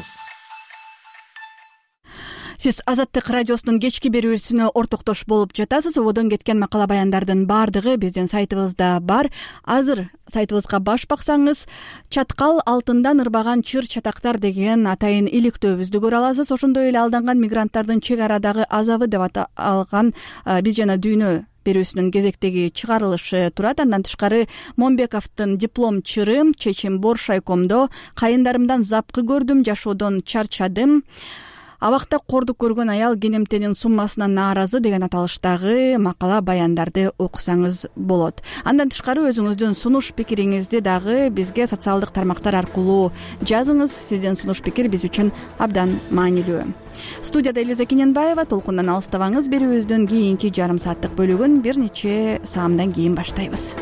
Сиз Азаттык радиосунун кечки берүүсүнө ортоктош болуп жатасыз. Ободон кеткен макала баяндардын баардыгы биздин сайтыбызда бар. Азыр сайтыбызга баш баксаңыз, чаткал алтындан ырбаган чыр чатактар деген атайын иликтөөбүздү көрө аласыз. Ошондой эле алданган мигранттардын чек арадагы азабы деп аталган биз жана дүйнө берүүсүнүн кезектеги чыгарылышы турат. Андан тышкары Момбековдун диплом чыры, чечим бор шайкомдо, кайындарымдан запкы көрдүм, жашоодон чарчадым. Абакта кордук көргөн аял кенемтенин суммасына нааразы деген аталыштагы макала баяндарды окусаңыз болот. Андан тышкары өзүңүздүн сунуш пикириңизди дагы бизге социалдык тармактар аркылуу жазыңыз. Сиздин сунуш пикир биз үчүн абдан маанилүү. Студияда Элиза Кененбаева. Толкундан алыстабаңыз. Берүүбүздүн кийинки жарым сааттык бөлүгүн бир нече саамдан кийин баштайбыз.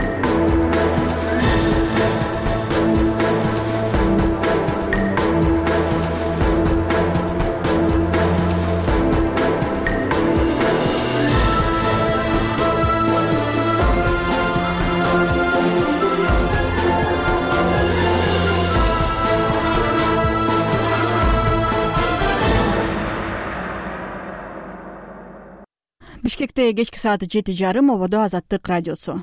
Бишкекте кечки саат жети жарым. Ободо Азаттык радиосу.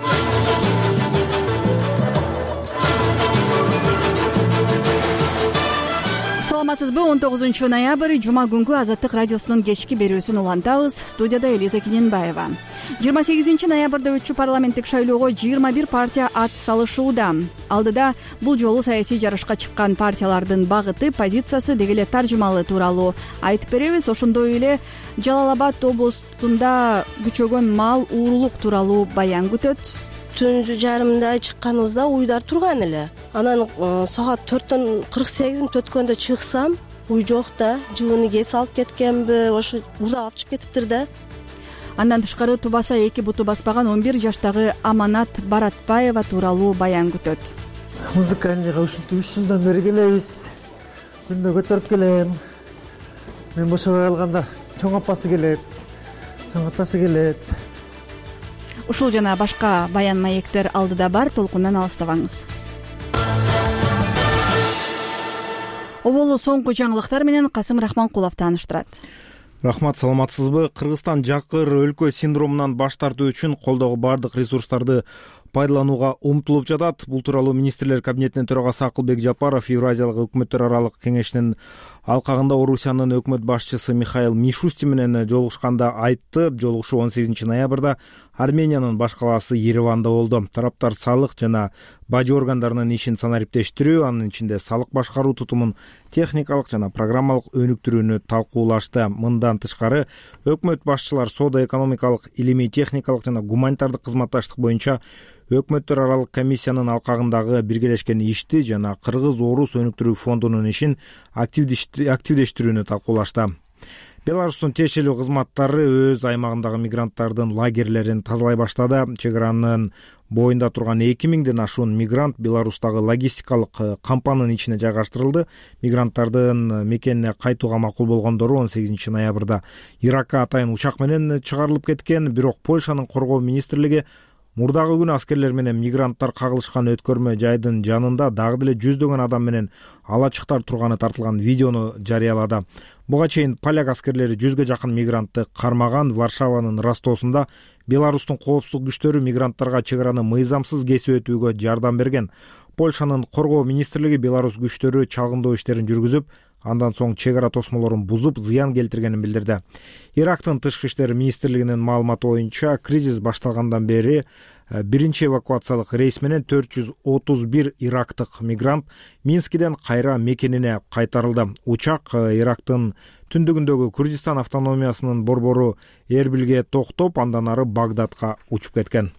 Саламатсызбы? он тогузунчу ноябрь жума күнгү Азаттык радиосунун кечки берүүсүн улантабыз. Студияда Элиза Кененбаева. жыйырма сегизинчи ноябрда өтчү парламенттик шайлоого жыйырма бир партия ат салышууда. Алдыда бул жолу саясий жарышка чыккан партиялардын багыты, позициясы деги эле таржымалы тууралуу айтып беребиз. Ошондой эле Жалал Абад облусунда күчөгөн мал уурулук тууралуу баян күтөт. Түндү жарымда чыкканыбызда уйдар турган эле. Анан саат төрттөн кырк сегиз мүнөт өткөндө чыксам, уй жок да, жыбыны кесип алып кеткенби, ошо урдап алып чыгып кетиптир да. Андан тышкары тубаса эки буту баспаган он бир жаштагы Аманат Баратбаева тууралуу баян күтөт. Музыкальныйга ушинтип үч жылдан бери келебиз. Күндө көтөрүп келем. Мен бошобой калганда чоң апасы келет, чоң атасы келет. Ушул жана башка баян маектер алдыда бар. Толкундан алыстабаңыз. Оболу соңку жаңылыктар менен Касым Рахманкулов тааныштырат. Рахмат, саламатсызбы? Кыргызстан жакыр өлкө синдромунан баш тартуу үчүн колдогу бардык ресурстарды пайдаланууга умтулуп жатат. Бул тууралуу министрлер кабинетинин төрагасы Акылбек Жапаров Евразиялык өкмөттөр аралык кеңешинин алкагында Орусиянын өкмөт башчысы Михаил Мишустин менен жолугушканда айтты. Жолугушуу он сегизинчи ноябрда Армениянын баш калаасы Ереванда болду. Тараптар салык жана бажы органдарынын ишин санариптештирүү, анын ичинде салык башкаруу тутумун техникалык жана программалык өнүктүрүүнү талкуулашты. Мындан тышкары өкмөт башчылар соода-экономикалык, илимий техникалык жана гуманитардык кызматташтык боюнча өкмөттөр аралык комиссиянын алкагындагы биргелешкен ишти жана Кыргыз-Орус өнүктүрүү фондунун ишин активдештирүүнү талкуулашты. Беларустун тиешелүү кызматтары өз аймагындагы мигранттардын лагерлерин тазалай баштады. Чек аранын боюнда турган эки миңден ашуун мигрант Беларустагы логистикалык кампанын ичине жайгаштырылды. Мигранттардын мекенине кайтууга макул болгондору он сегизинчи ноябрда Иракка атайын учак менен чыгарылып кеткен. Бирок Польшанын коргоо министрлиги мурдагы күнү аскерлер менен мигранттар кагылышкан өткөрмө жайдын жанында дагы деле жүздөгөн адам менен алачыктар турганы тартылган видеону жарыялады. Буга чейин поляк аскерлери жүзгө жакын мигрантты кармаган. Варшаванын Ростосунда Беларустун коопсуздук күчтөрү мигранттарга чек араны мыйзамсыз кесип өтүүгө жардам берген. Польшанын коргоо министрлиги Беларус күчтөрү чалгындоо иштерин жүргүзүп, андан соң чек ара тосмолорун бузуп, зыян келтиргенин билдирди. Ирактын тышкы иштер министрлигинин маалыматы боюнча, кризис башталгандан бери биринчи эвакуациялык рейс менен төрт жүз отуз бир ирактык мигрант Минскиден кайра мекенине кайтарылды. Учак Ирактын түндүгүндөгү Курдистан автономиясынын борбору Эрбилге токтоп, андан ары Багдадка учуп кеткен.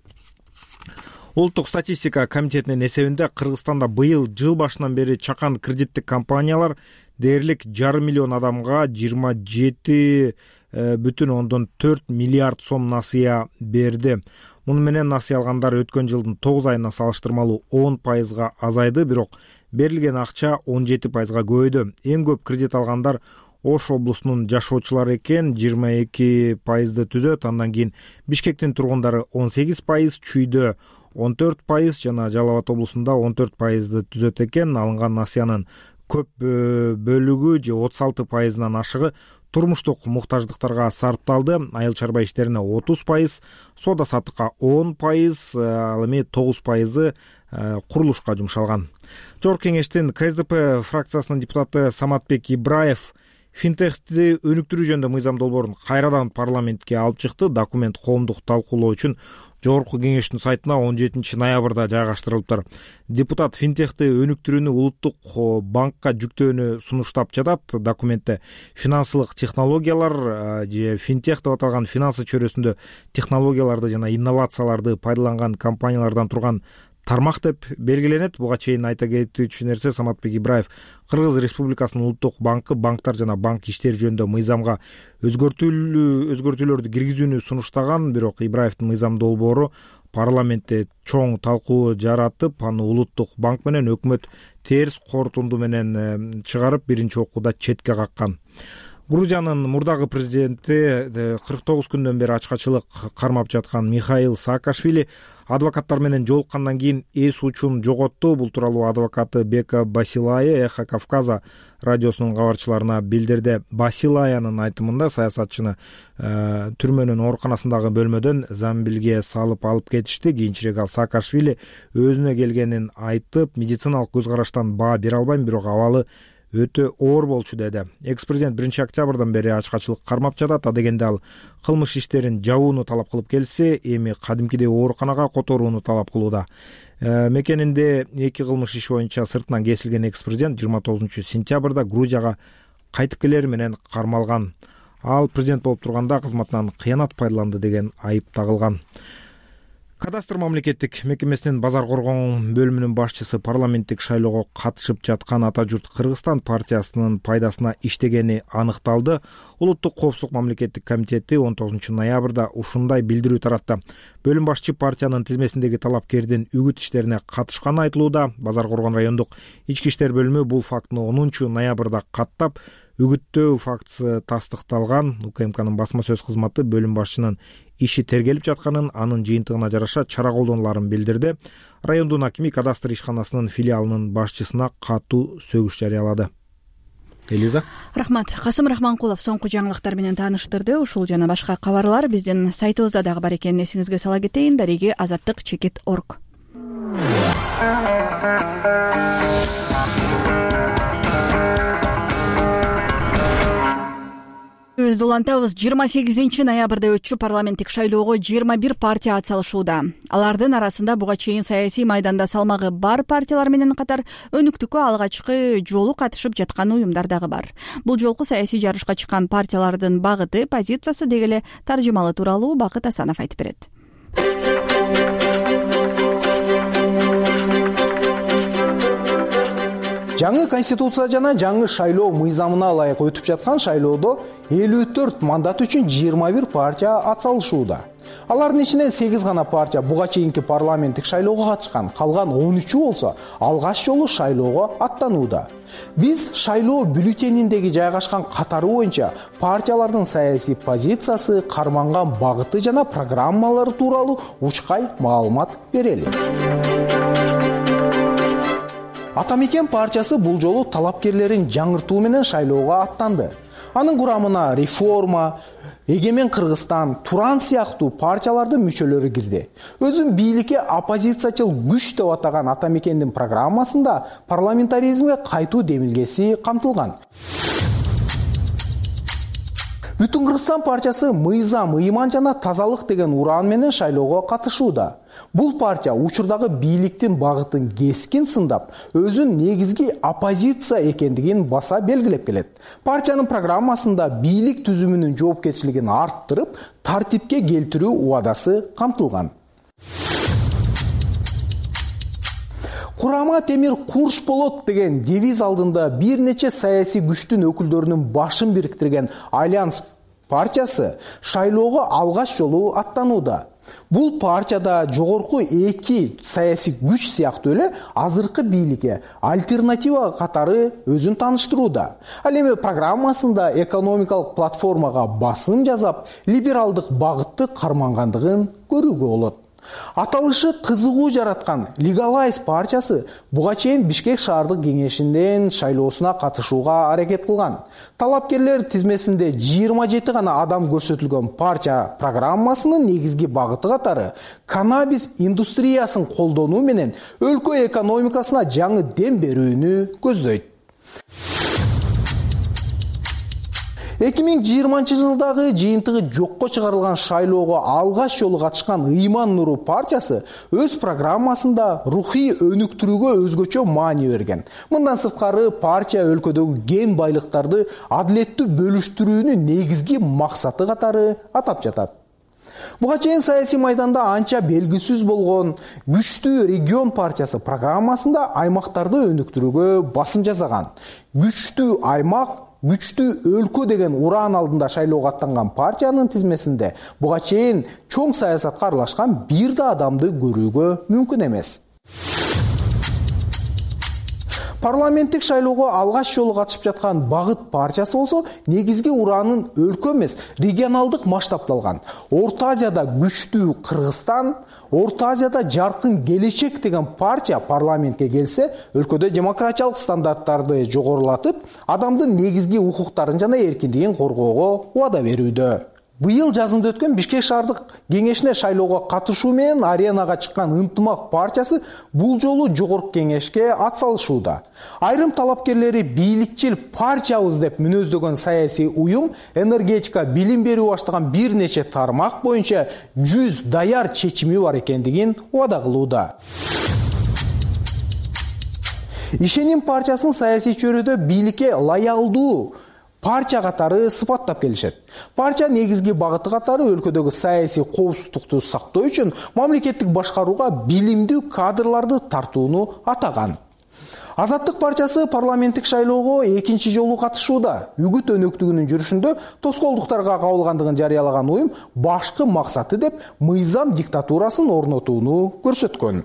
Улуттук статистика комитетинин эсебинде Кыргызстанда быйыл жыл башынан бери чакан кредиттик компаниялар дээрлик жарым миллион адамга жыйырма жети бүтүн ондон төрт миллиард сом насыя берди. Муну менен насыя алгандар өткөн жылдын тогуз айына салыштырмалуу он пайызга азайды, бирок берилген акча он жети пайызга көбөйдү. Эң көп кредит алгандар Ош облусунун жашоочулары экен, жыйырма эки пайызды түзөт. Андан кийин Бишкектин тургундары он сегиз пайыз, Чүйдө он төрт пайыз жана Жалал Абад облусунда он төрт пайызды түзөт экен. Алынган насыянын көп бөлүгү же отуз алты пайызынан ашыгы турмуштук муктаждыктарга сарпталды. Айыл чарба иштерине отуз пайыз, соода саттыкка он пайыз, ал эми тогуз пайызы курулушка жумшалган. Жогорку кеңештин КСДП фракциясынын депутаты Саматбек Ибраев финтехти өнүктүрүү жөнүндө мыйзам долбоорун кайрадан парламентке алып чыкты. Документ коомдук талкуулоо үчүн Жогорку кеңештин сайтына он жетинчи ноябрда жайгаштырылыптыр. Депутат финтехти өнүктүрүүнү улуттук банкка жүктөөнү сунуштап жатат. Документте финансылык технологиялар же финтех деп аталган финансы чөйрөсүндө технологияларды жана инновацияларды пайдаланган компаниялардан турган тармак деп белгиленет. Буга чейин айта кетүүчү нерсе, Саматбек Ибраев Кыргыз Республикасынын улуттук банкы банктар жана банк иштери жөнүндө мыйзамга өзгөртүүлүү өзгөртүүлөрдү киргизүүнү сунуштаган. Бирок Ибраевдин мыйзам долбоору парламентте чоң талкуу жаратып, аны улуттук банк менен өкмөт терс корутунду менен чыгарып биринчи окууда четке каккан. Грузиянын мурдагы президенти кырк тогуз күндөн бери ачкачылык кармап жаткан Михаил Саакашвили адвокаттар менен жолуккандан кийин эс учун жоготту. Бул тууралуу адвокаты Бека Басилая Эхо Кавказа радиосунун кабарчыларына билдирди. Басилаянын айтымында саясатчыны э, түрмөнүн ооруканасындагы бөлмөдөн замбилге салып алып кетишти. Кийинчерээк ал Саакашвили өзүнө келгенин айтып, медициналык көз караштан баа бере албайм, бирок абалы өтө оор болчу деди. Экс-президент биринчи октябрдан бери ачкачылык кармап жатат. Адегенде ал кылмыш иштерин жабууну талап кылып келсе, эми кадимкидей ооруканага которууну талап кылууда. Э, мекенинде эки кылмыш иши боюнча сыртынан кесилген экс-президент жыйырма тогузунчу сентябрда Грузияга кайтып келери менен кармалган. Ал президент болуп турганда кызматынан кыянат пайдаланды деген айып тагылган. Кадастр мамлекеттик мекемесинин базар коргоо бөлүмүнүн башчысы парламенттик шайлоого катышып жаткан Ата журт Кыргызстан партиясынын пайдасына иштегени аныкталды. Улуттук коопсуздук мамлекеттик комитети он тогузунчу ноябрда ушундай билдирүү таратты. Бөлүм башчы партиянын тизмесиндеги талапкердин үгүт иштерине катышканы айтылууда. Базар коргоо райондук ички иштер бөлүмү бул фактыны онунчу ноябрда каттап, үгүттөө фактысы тастыкталган. УКМКнын басма сөз кызматы бөлүм башчынын иши тергелип жатканын, анын жыйынтыгына жараша чара колдонуларын билдирди. Райондун акими кадастр ишканасынын филиалынын башчысына катуу сөгүш жарыялады. Элиза. Рахмат. Касым Рахманкулов соңку жаңылыктар менен тааныштырды. Ушул жана башка кабарлар биздин сайтыбызда дагы бар экенин эсиңизге сала кетейин. Дареги азаттык чекит орг. Өз улантабыз жыйырма сегизинчи ноябрда өтчү парламенттик шайлоого жыйырма бир партия атсалышууда. Алардын арасында буга чейин саясий майданда салмагы бар партиялар менен катар өнүктүккө алгачкы жолу катышып жаткан уюмдар дагы бар. Бул жолку саясий жарышка чыккан партиялардын багыты, позициясы деги эле таржымалы тууралуу Бакыт Асанов айтып берет. Жаңы конституция жана жаңы шайлоо мыйзамына ылайык өтүп жаткан шайлоодо элүү төрт мандат үчүн жыйырма бир партия атсалышууда. Алардын ичинен сегиз гана партия буга чейинки парламенттик шайлоого катышкан, калган он үчү болсо алгач жолу шайлоого аттанууда. Биз шайлоо бюллетениндеги жайгашкан катары боюнча партиялардын саясий позициясы, карманган багыты жана программалары тууралуу учкай маалымат берели. Ата мекен партиясы бул жолу талапкерлерин жаңыртуу менен шайлоого аттанды. Анын курамына Реформа, Эгемен Кыргызстан, Туран сыяктуу партиялардын мүчөлөрү кирди. Өзүн бийликке оппозициячыл күч деп атаган Ата мекендин программасында парламентаризмге кайтуу демилгеси камтылган. Бүтүн Кыргызстан партиясы мыйзам, ыйман жана тазалык деген уран менен шайлоого катышууда. Бул партия учурдагы бийликтин багытын кескин сындап, өзүн негизги оппозиция экендигин баса белгилеп келет. Партиянын программасында бийлик түзүмүнүн жоопкерчилигин арттырып, тартипке келтирүү убадасы камтылган. Курама темир курч болот деген девиз алдында бир нече саясий күчтүн өкүлдөрүнүн башын бириктирген Альянс партиясы шайлоого алгач жолу аттанууда. Бул партияда жогорку эки саясий күч сыяктуу эле азыркы бийликке альтернатива катары өзүн тааныштырууда. Ал эми программасында экономикалык платформага басым жасап, либералдык багытты кармангандыгын көрүүгө болот. Аталышы кызыгуу жараткан Легалайз партиясы буга чейин Бишкек шаардык кеңешинин шайлоосуна катышууга аракет кылган. Талапкерлер тизмесинде жыйырма жети гана адам көрсөтүлгөн партия программасынын негизги багыты катары каннабис индустриясын колдонуу менен өлкө экономикасына жаңы дем берүүнү көздөйт. эки миң жыйырманчы жылдагы жыйынтыгы жокко чыгарылган шайлоого алгаш жолу катышкан Ыйман Нуру партиясы өз программасында рухий өнүктүрүүгө өзгөчө маани берген. Мындан сырткары партия өлкөдөгү кен байлыктарды адилеттүү бөлүштүрүүнү негизги максаты катары атап жатат. Буга чейин саясий майданда анча белгисиз болгон Күчтүү регион партиясы программасында аймактарды өнүктүрүүгө басым жасаган. Күчтүү аймак, күчтүү өлкө деген ураан алдында шайлоого аттанган партиянын тизмесинде буга чейин чоң саясатка аралашкан бир да адамды көрүүгө мүмкүн эмес. Парламенттик шайлоого алгаш жолу катышып жаткан Багыт партиясы болсо негизги ураанын өлкө эмес, регионалдык масштабта алган. Орто Азияда күчтүү Кыргызстан, Орто Азияда жаркын келечек деген партия парламентке келсе, өлкөдө демократиялык стандарттарды жогорулатып, адамдын негизги укуктарын жана эркиндигин коргоого убада берүүдө. Быйыл жазында өткөн Бишкек шаардык кеңешине шайлоого катышуу менен аренага чыккан Ынтымак партиясы бул жолу жогорку кеңешке ат салышууда. Айрым талапкерлери бийликчил партиябыз деп мүнөздөгөн саясий уюм энергетика, билим берүү баштаган бир нече тармак боюнча жүз даяр чечими бар экендигин убада кылууда. Ишеним партиясынын саясий чөйрөдө бийликке лаялдуу партия катары сыпаттап келишет. Партия негизги багыты катары өлкөдөгү саясий коопсуздукту сактоо үчүн мамлекеттик башкарууга билимдүү кадрларды тартууну атаган. Азаттык партиясы парламенттик шайлоого экинчи жолу катышууда. Үгүт өнөктүгүнүн жүрүшүндө тоскоолдуктарга кабылгандыгын жарыялаган уюм башкы максаты деп мыйзам диктатурасын орнотууну көрсөткөн.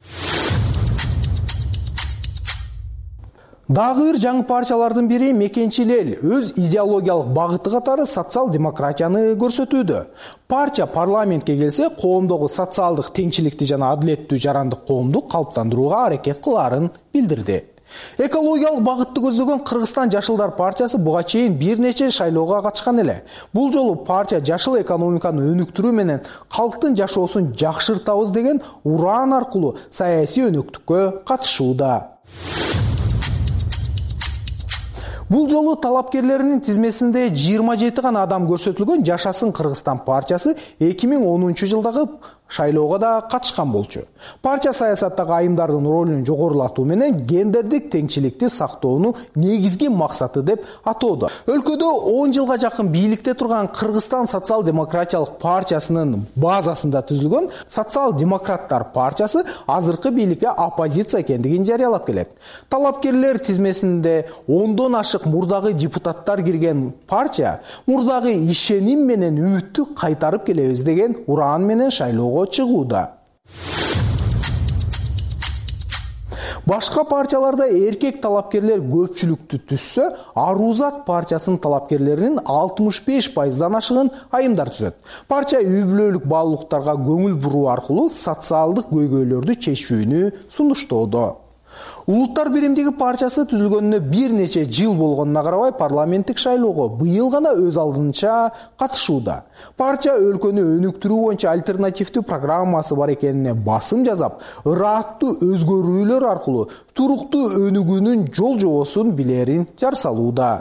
Дагы бир жаңы партиялардын бири Мекенчил эл өз идеологиялык багыты катары социал-демократияны көрсөтүүдө. Партия парламентке келсе, коомдогу социалдык теңчиликти жана адилеттүү жарандык коомду калыптандырууга аракет кылаарын билдирди. Экологиялык багытты көздөгөн Кыргызстан Жашылдар партиясы буга чейин бир нече шайлоого катышкан эле. Бул жолу партия жашыл экономиканы өнүктүрүү менен калктын жашоосун жакшыртабыз деген ураан аркылуу саясий өнөктүккө катышууда. Бул жолу талапкерлеринин тизмесинде жыйырма жети гана адам көрсөтүлгөн Жашасын Кыргызстан партиясы эки миң онунчу жылдагы шайлоого да катышкан болчу. Партия саясаттагы айымдардын ролун жогорулатуу менен гендердик теңчиликти сактоону негизги максаты деп атоодо. Өлкөдө он жылга жакын бийликте турган Кыргызстан социал-демократиялык партиясынын базасында түзүлгөн социал-демократтар партиясы азыркы бийликке оппозиция экендигин жарыялап келет. Талапкерлер тизмесинде ондон ашык мурдагы депутаттар кирген партия мурдагы ишеним менен үмүттү кайтарып келебиз деген ураан менен шайлоого чыгууда. Башка партияларда эркек талапкерлер көпчүлүктү түзсө, Арузат партиясынын талапкерлеринин алтымыш беш пайыздан ашыгын айымдар түзөт. Партия үй бүлөлүк баалуулуктарга көңүл буруу аркылуу социалдык көйгөйлөрдү чечүүнү сунуштоодо. Улуттар биримдиги партиясы түзүлгөнүнө бир нече жыл болгонуна карабай парламенттик шайлоого быйыл гана өз алдынча катышууда. Партия өлкөнү өнүктүрүү боюнча альтернативдүү программасы бар экенине басым жасап, ырааттуу өзгөрүүлөр аркылуу туруктуу өнүгүүнүн жол жобосун билерин жар салууда.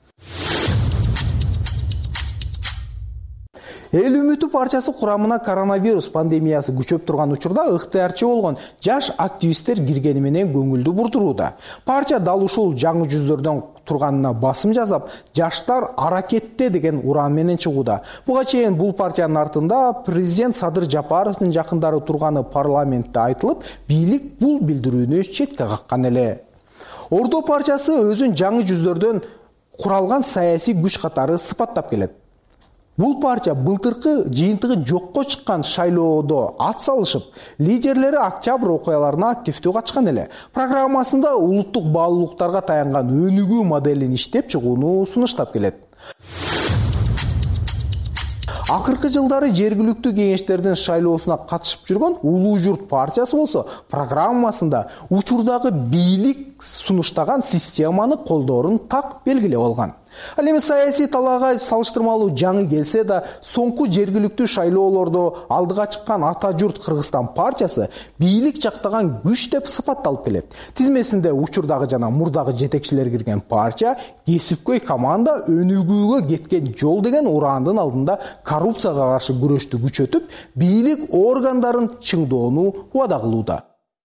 Эл үмүтү партиясы курамына коронавирус пандемиясы күчөп турган учурда ыктыярчы болгон жаш активисттер киргени менен көңүлдү бурдурууда. Партия дал ушул жаңы жүздөрдөн турганына басым жасап, жаштар аракетте деген ураан менен чыгууда. Буга чейин бул партиянын артында президент Садыр Жапаровдун жакындары турганы парламентте айтылып, бийлик бул билдирүүнү четке каккан эле. Ордо партиясы өзүн жаңы жүздөрдөн куралган саясий күч катары сыпаттап келет. Бул партия былтыркы жыйынтыгы жокко чыккан шайлоодо ат салышып, лидерлери октябрь окуяларына активдүү катышкан эле. Программасында улуттук баалуулуктарга таянган өнүгүү моделин иштеп чыгууну сунуштап келет. Акыркы жылдары жергиликтүү кеңештердин шайлоосуна катышып жүргөн Улуу Журт партиясы болсо, программасында учурдагы бийлик сунуштаган системаны колдоорун так белгилеп алган. Ал эми саясий талаага салыштырмалуу жаңы келсе да, соңку жергиликтүү шайлоолордо алдыга чыккан Ата журт Кыргызстан партиясы бийлик жактаган күч деп сыпатталып келет. Тизмесинде учурдагы жана мурдагы жетекчилер кирген партия кесипкөй команда өнүгүүгө кеткен жол деген урандын алдында коррупцияга каршы күрөштү күчөтүп, бийлик органдарын чыңдоону убада кылууда.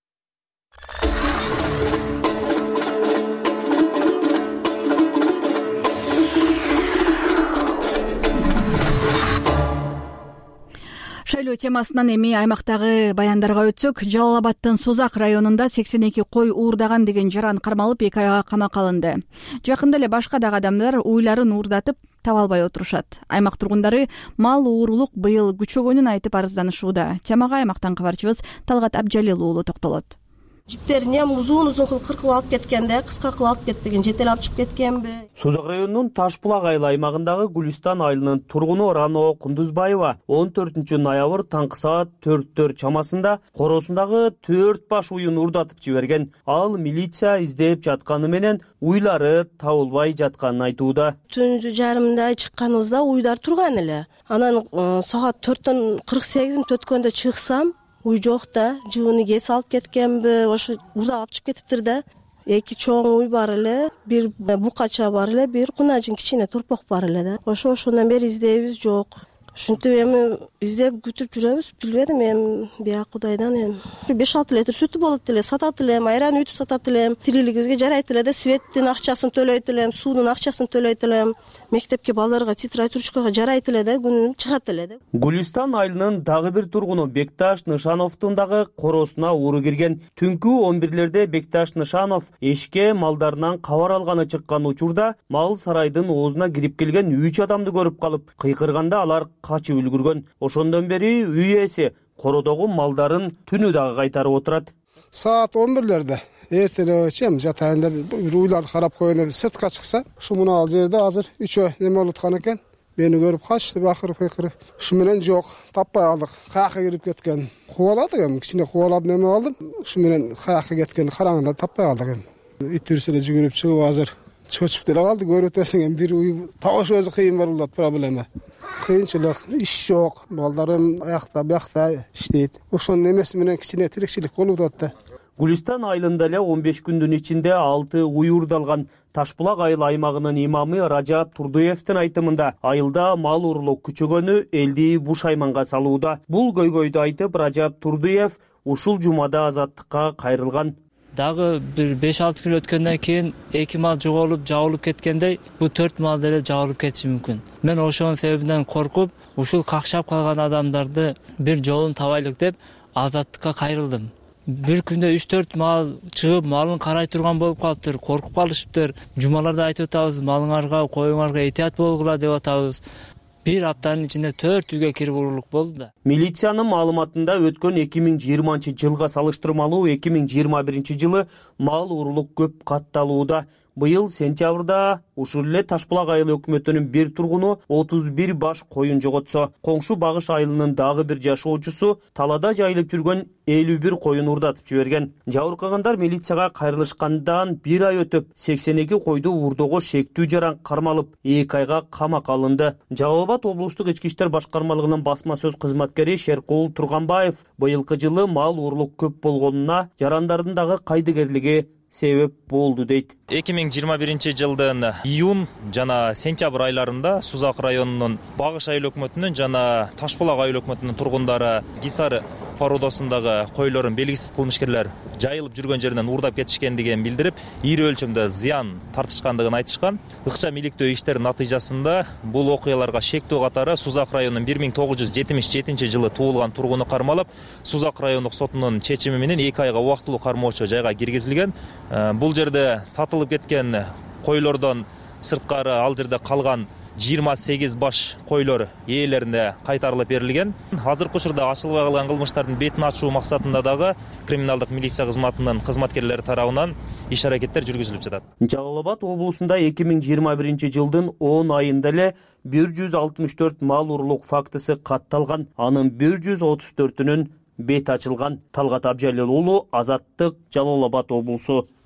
Шайлоо темасынан эми аймактагы баяндарга өтсөк, Жалал Абаддын Сузак районунда сексен эки кой уурдаган деген жаран кармалып эки айга камакка алынды. Жакында эле башка дагы адамдар уйларын уурдатып таба албай отурушат. Аймак тургундары мал уурулук быйыл күчөгөнүн айтып арызданышууда. Темага аймактан кабарчыбыз Талгат Абжалил уулу токтолот. Жиптерин эми узун узун кылып кыркылып алып кеткенде, кыска кылып алып кетпеген, жетел алып чыгып кеткенби? Сузак районунун Ташбулак айыл аймагындагы Гүлүстан айылынын тургуну Рано Кундузбаева он төртүнчү ноябрь таңкы саат төрттөр чамасында коросундагы төрт баш уюн уурдатып жиберген. Ал милиция издеп жатканы менен уйлары табылбай жатканын айтууда. Түндү жарымда чыкканыбызда уйдар турган эле. Анан саат төрттөн кырк сегиз өткөндө чыксам, уй жок да, жыгыны кесип алып кеткенби, ошо уурдап алып чыгып кетиптир да. Эки чоң уй бар эле, бир букача бар эле, бир кунажын кичине торпок бар эле да. Ошо ошондон бери издебиз жок. Ушинтип эми издеп күтүп жүрөбүз, билбедим эми бияк Кудайдан эми. беш алты литр сүтү болот эле, сатат элем, айран үтүп сатат элем, тирилигибизге жарайт эле да, светтин акчасын төлөйт элем, суунун акчасын төлөйт элем, мектепке балдарга тетрадь ручкага жарайт эле да, күнүм чыгат эле да. Гүлүстан айылынын дагы бир тургуну Бекташ Нышановдун дагы коросуна ууру кирген. Түнкү он бирлерде Бекташ Нышанов эшикке малдарынан кабар алганы чыккан учурда мал сарайдын оозуна кирип келген үч адамды көрүп калып, кыйкырганда алар качып үлгүргөн. Ошондон бери үй ээси кородогу малдарын түнү дагы кайтарып отурат. Саат он бирлерде эртелечем жатайын деп уйларды карап коеюн деп сыртка чыкса, ушу мына ал жерде азыр үчөө неме болуп аткан экен. Мени көрүп качты, бакырып кыйкырып. Ушу менен жок, таппай калдык. Каяка кирип кеткен? Кубаладык эми, кичине кубалап неме кылдым. Ушу менен каяка кеткен караңында таппай калдык эми. Ит үрүсү эле жүгүрүп чыгып азыр чочуп деле калды. Көрүп өтөсүң эми бир уй табыш өзү кыйын бар болот, проблема. Кыйынчылык, иш жок. Балдарым аякта, биякта иштейт. Ошонун немеси менен кичине тирикчилик болуп атат да. Гүлүстан айылында эле он беш күндүн ичинде алты уй уурдалган. Ташбулак айыл аймагынын имамы Ражап Турдуевдин айтымында айылда мал уурулук күчөгөнү элди бушайманга салууда. Бул көйгөйдү айтып Ражап Турдуев ушул жумада азаттыкка кайрылган. Дагы бир беш алты күн өткөндөн кийин эки мал жоголуп, жабылып кеткендей, бул төрт мал деле жабылып кетиши мүмкүн. Мен ошонун себебинен коркуп, ушул какшап калган адамдарды бир жолун табайлык деп азаттыкка кайрылдым. Бир күндө үч төрт мал чыгып, малын карай турган болуп калыптыр, коркуп калышыптыр. Жумаларда айтып атабыз, малыңарга, коюңарга этият болгула деп атабыз. Бир аптанын ичинде төрт үйгө кирип уурулук болду да. Милициянын маалыматында өткөн эки миң жыйырманчы жылга салыштырмалуу эки миң жыйырма биринчи жылы мал уурулук көп катталууда. Быйыл сентябрда ушул эле Ташбулак айыл өкмөтүнүн бир тургуну отуз бир баш коюн жоготсо, коңшу Багыш айылынын дагы бир жашоочусу талада жайылып жүргөн элүү бир коюн уурдатып жиберген. Жабыркагандар милицияга кайрылышкандан бир ай өтүп, сексен эки койду уурдоого шектүү жаран кармалып, эки айга камакка алынды. Жалал Абад облустук ички иштер башкармалыгынын басма сөз кызматкери Шеркул Турганбаев быйылкы жылы мал уурулук көп болгонуна жарандардын дагы кайдыгерлиги себеп болду дейт. эки миң жыйырма биринчи жылдын июнь жана сентябрь айларында Сузак районунун Багыш айыл өкмөтүнүн жана Ташбулак айыл өкмөтүнүн тургундары Гисар породасындагы койлорун белгисиз кылмышкерлер жайылып жүргөн жеринен уурдап кетишкендигин билдирип, ири өлчөмдө зыян тартышкандыгын айтышкан. Ыкча миликтөө иштердин натыйжасында бул окуяларга шектүү катары Сузак районунун бир миң тогуз жүз жетимиш жетинчи жылы туулган тургуну кармалып, Сузак райондук сотунун чечими менен эки айга убактылуу кармоочу жайга киргизилген. Бул жерде сатылып кеткен койлордон сырткары ал жерде калган жыйырма сегиз баш койлор ээлерине кайтарылып берилген. Азыркы учурда ачылбай калган кылмыштардын бетин ачуу максатында дагы криминалдык милиция кызматынын кызматкерлери тарабынан иш аракеттер жүргүзүлүп жатат. Жалал Абад облусунда эки миң жыйырма биринчи жылдын он айында эле бир жүз алтымыш төрт мал уурулук фактысы катталган. Анын бир жүз отуз төртүнүн бет ачылган. Талгат Абжалил уулу, Азаттык, Жалал Абад облусу.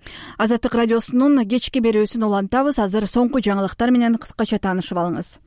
Азаттык радиосунун кечки берүүсүн улантабыз. Азыр соңку жаңылыктар менен кыскача таанышып алыңыз.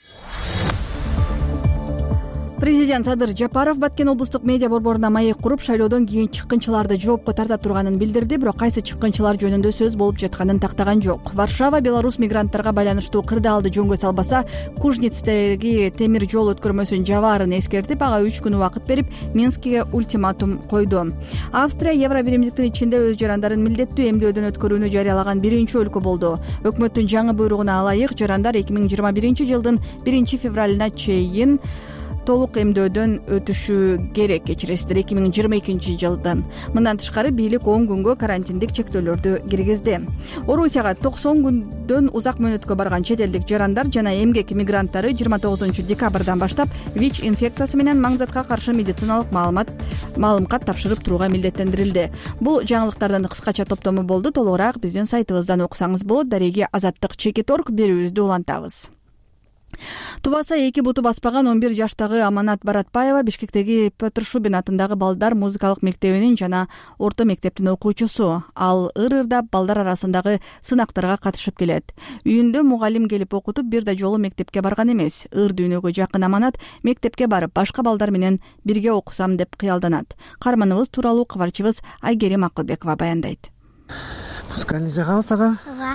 Президент Садыр Жапаров Баткен облустук медиа борборуна маек куруп, шайлоодон кийин чыккынчыларды жоопко тарта турганын билдирди, бирок кайсы чыккынчылар жөнүндө сөз болуп жатканын тактаган жок. Варшава Беларусь мигранттарга байланыштуу кырдаалды жөнгө салбаса, Кужництеги темир жол өткөрмөсүн жабаарын эскертип, ага үч күн убакыт берип, Минскиге ультиматум койду. Австрия Евро биримдиктин ичинде өз жарандарын милдеттүү эмдөөдөн өткөрүүнү жарыялаган биринчи өлкө болду. Өкмөттүн жаңы буйругуна ылайык жарандар эки миң жыйырма биринчи жылдын биринчи февралына чейин толук эмдөөдөн өтүшү керек. Кечиресиздер, эки миң жыйырма экинчи жылдан. Мындан тышкары бийлик он күнгө карантиндик чектөөлөрдү киргизди. Орусияга токсон күндөн узак мөөнөткө барган чет элдик жарандар жана эмгек мигранттары жыйырма тогузунчу декабрдан баштап ВИЧ инфекциясы менен маңзатка каршы медициналык маалымат маалымкат тапшырып турууга милдеттендирилди. Бул жаңылыктардын кыскача топтому болду. Толугураак биздин сайтыбыздан окусаңыз болот. Дареги азаттык чекит орг берүүбүздү улантабыз. Тубаса эки буту баспаган он бир жаштагы Аманат Баратбаева Бишкектеги Петр Шубин атындагы балдар музыкалык мектебинин жана орто мектептин окуучусу. Ал ыр-ырдап балдар арасындагы сынактарга катышып келет. Үйүндө мугалим келип окутуп, бир да жолу мектепке барган эмес. Ыр дүйнөгө жакын Аманат мектепке барып, башка балдар менен бирге окусам деп кыялданат. Каарманыбыз тууралуу кабарчыбыз Айгерим Акылбекова баяндайт. Музыкальный жагабыз ага? Ага.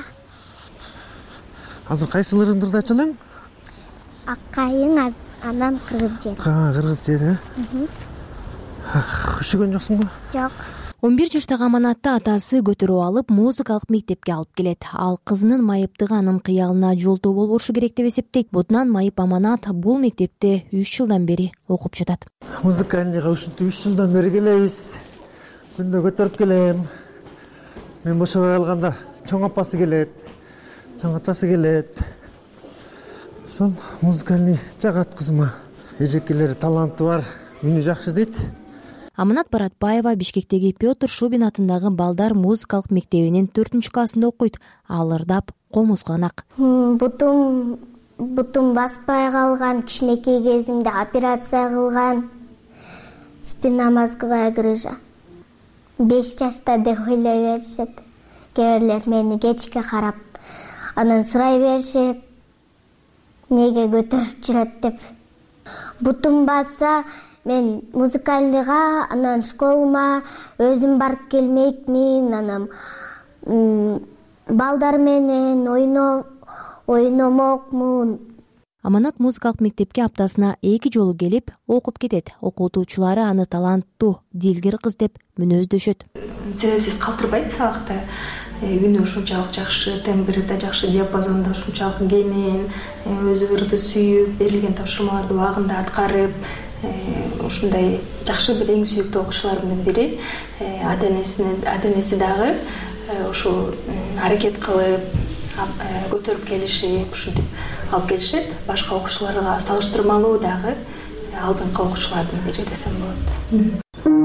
Азыр кайсы ырындырда чалаң? Аккайын, анан кыргыз жери. Ха, кыргыз жери. Üşүгөн жоксуңбу? Жок. он бир жаштагы Аманатты атасы көтөрүп алып, музыкалык мектепке алып келет. Ал кызынын майыптыгы анын кыялына жолтоо болбошу керек деп эсептейт. Бутунан майып Аманат бул мектепте үч жылдан бери окуп жатат. Музыкальныйга ушинтип үч жылдан бери келебиз. Күндө көтөрүп келем. Мен бошобой калганда чоң апасы келет, чоң атасы келет. Сол музыкальный жагат кызыма. Эжекелери таланты бар, үнү жакшы дейт. Аманат Баратбаева Бишкектеги Петр Шубин атындагы балдар музыкалык мектебинин төртүнчү классында окуйт. Ал ырдап, комузганак. Бутум бутум баспай калган, кичинекей кезимде операция кылган. Спина мозговая грыжа. беш жашта деп ойлой беришет. Кээ бирлер мени кечке карап, анан сурай беришет. Неге көтөрүп жүрөт деп. Бутум баса, мен музыкальныйга, анан школума өзүм барып келмейкмин, анан балдар менен ойно ойномокмун. Аманат музыкалык мектепке аптасына эки жолу келип, окуп кетет. Окутуучулары аны таланттуу, дилгир кыз деп мүнөздөшөт. Себепсиз калтырбайт сабакта. Үнү ушунчалык жакшы, тембри да жакшы, диапазонда ушунчалык кенен, өзү ырды сүйүп, берилген тапшырмаларды убагында аткарып, ушундай жакшы бир эң сүйүктүү окуучулардын бири. Ата-энеси дагы ушул аракет кылып, көтөрүп келишип, ушинтип алып келишет. Башка окуучуларга салыштырмалуу дагы алдыңкы окуучулардын бири десем болот.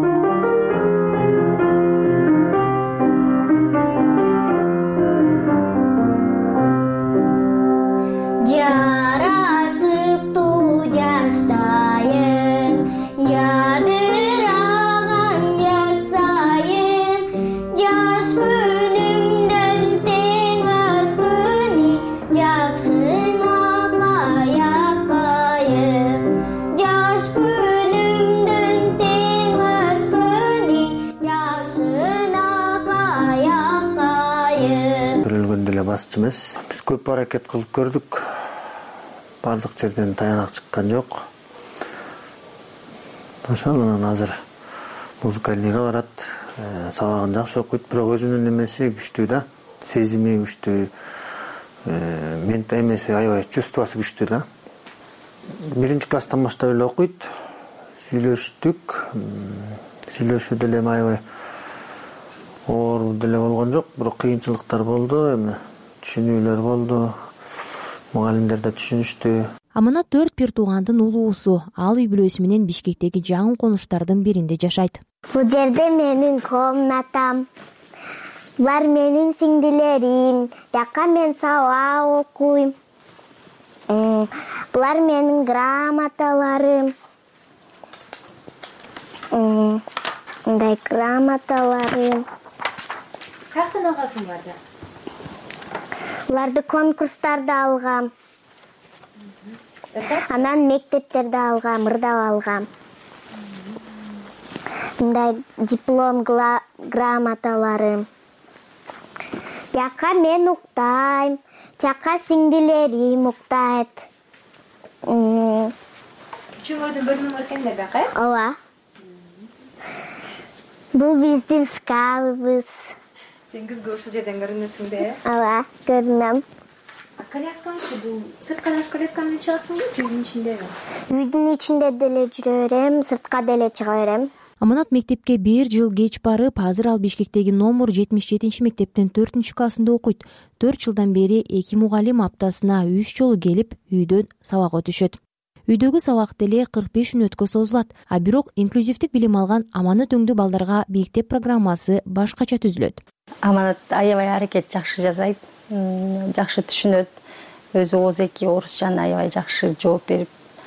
Эмес. Биз көп аракет кылып көрдүк. Бардык жерден таянак чыккан жок. Ошол анан азыр музыкальныйга барат. Сабагын жакшы окуйт, бирок өзүнүн эмеси күчтүү да. Сезими күчтүү. Ментал эмеси аябай чувствосы күчтүү да. Биринчи класстан баштап эле окуйт. Сүйлөштүк. Сүйлөшүү деле аябай оор деле болгон жок, бирок кыйынчылыктар болду, эми түшүнүүлөр болду. Мугалимдер да түшүнүштү. Аманат төрт бир туугандын улуусу. Ал үй бүлөсү менен Бишкектеги жаңы конуштардын биринде жашайт. Бул жерде менин комнатам. Булар менин сиңдилерим. Жакка мен сабак окуйм. Булар менин грамоталарым. Мындай грамоталарым. Каяктан алгансың буларды? Буларды конкурстарда алгам. Анан мектептерде алгам, ырдап алгам. Мындай диплом, грамоталарым. Бияка мен уктайм, жака сиңдилерим уктайт. Үчүңөрдүн бөлмө бар экен да бияка? Ооба. Бул биздин шкафыбыз. Сен күзгө ушул жерден көрүнөсүң да? Ооба, көрүнөм. Коляскаңчы бул сырткадан коляска менен чыгасыңбы, үйдүн ичиндеби? Үйдүн ичинде деле жүрө берем, сыртка деле чыга берем. Аманат мектепке бир жыл кеч барып, азыр ал Бишкектеги номер жетимиш жетинчи мектептин төртүнчү классында окуйт. төрт жылдан бери эки мугалим аптасына үч жолу келип, үйдөн сабак өтүшөт. Үйдөгү сабак деле кырк беш мүнөткө созулат, а бирок инклюзивдик билим алган Аманат өңдүү балдарга биктеп программасы башкача түзүлөт. Аманат аябай аракет жакшы жазайт, жакшы түшүнөт. Өзү ооз эки орусчаны аябай жакшы жооп берип,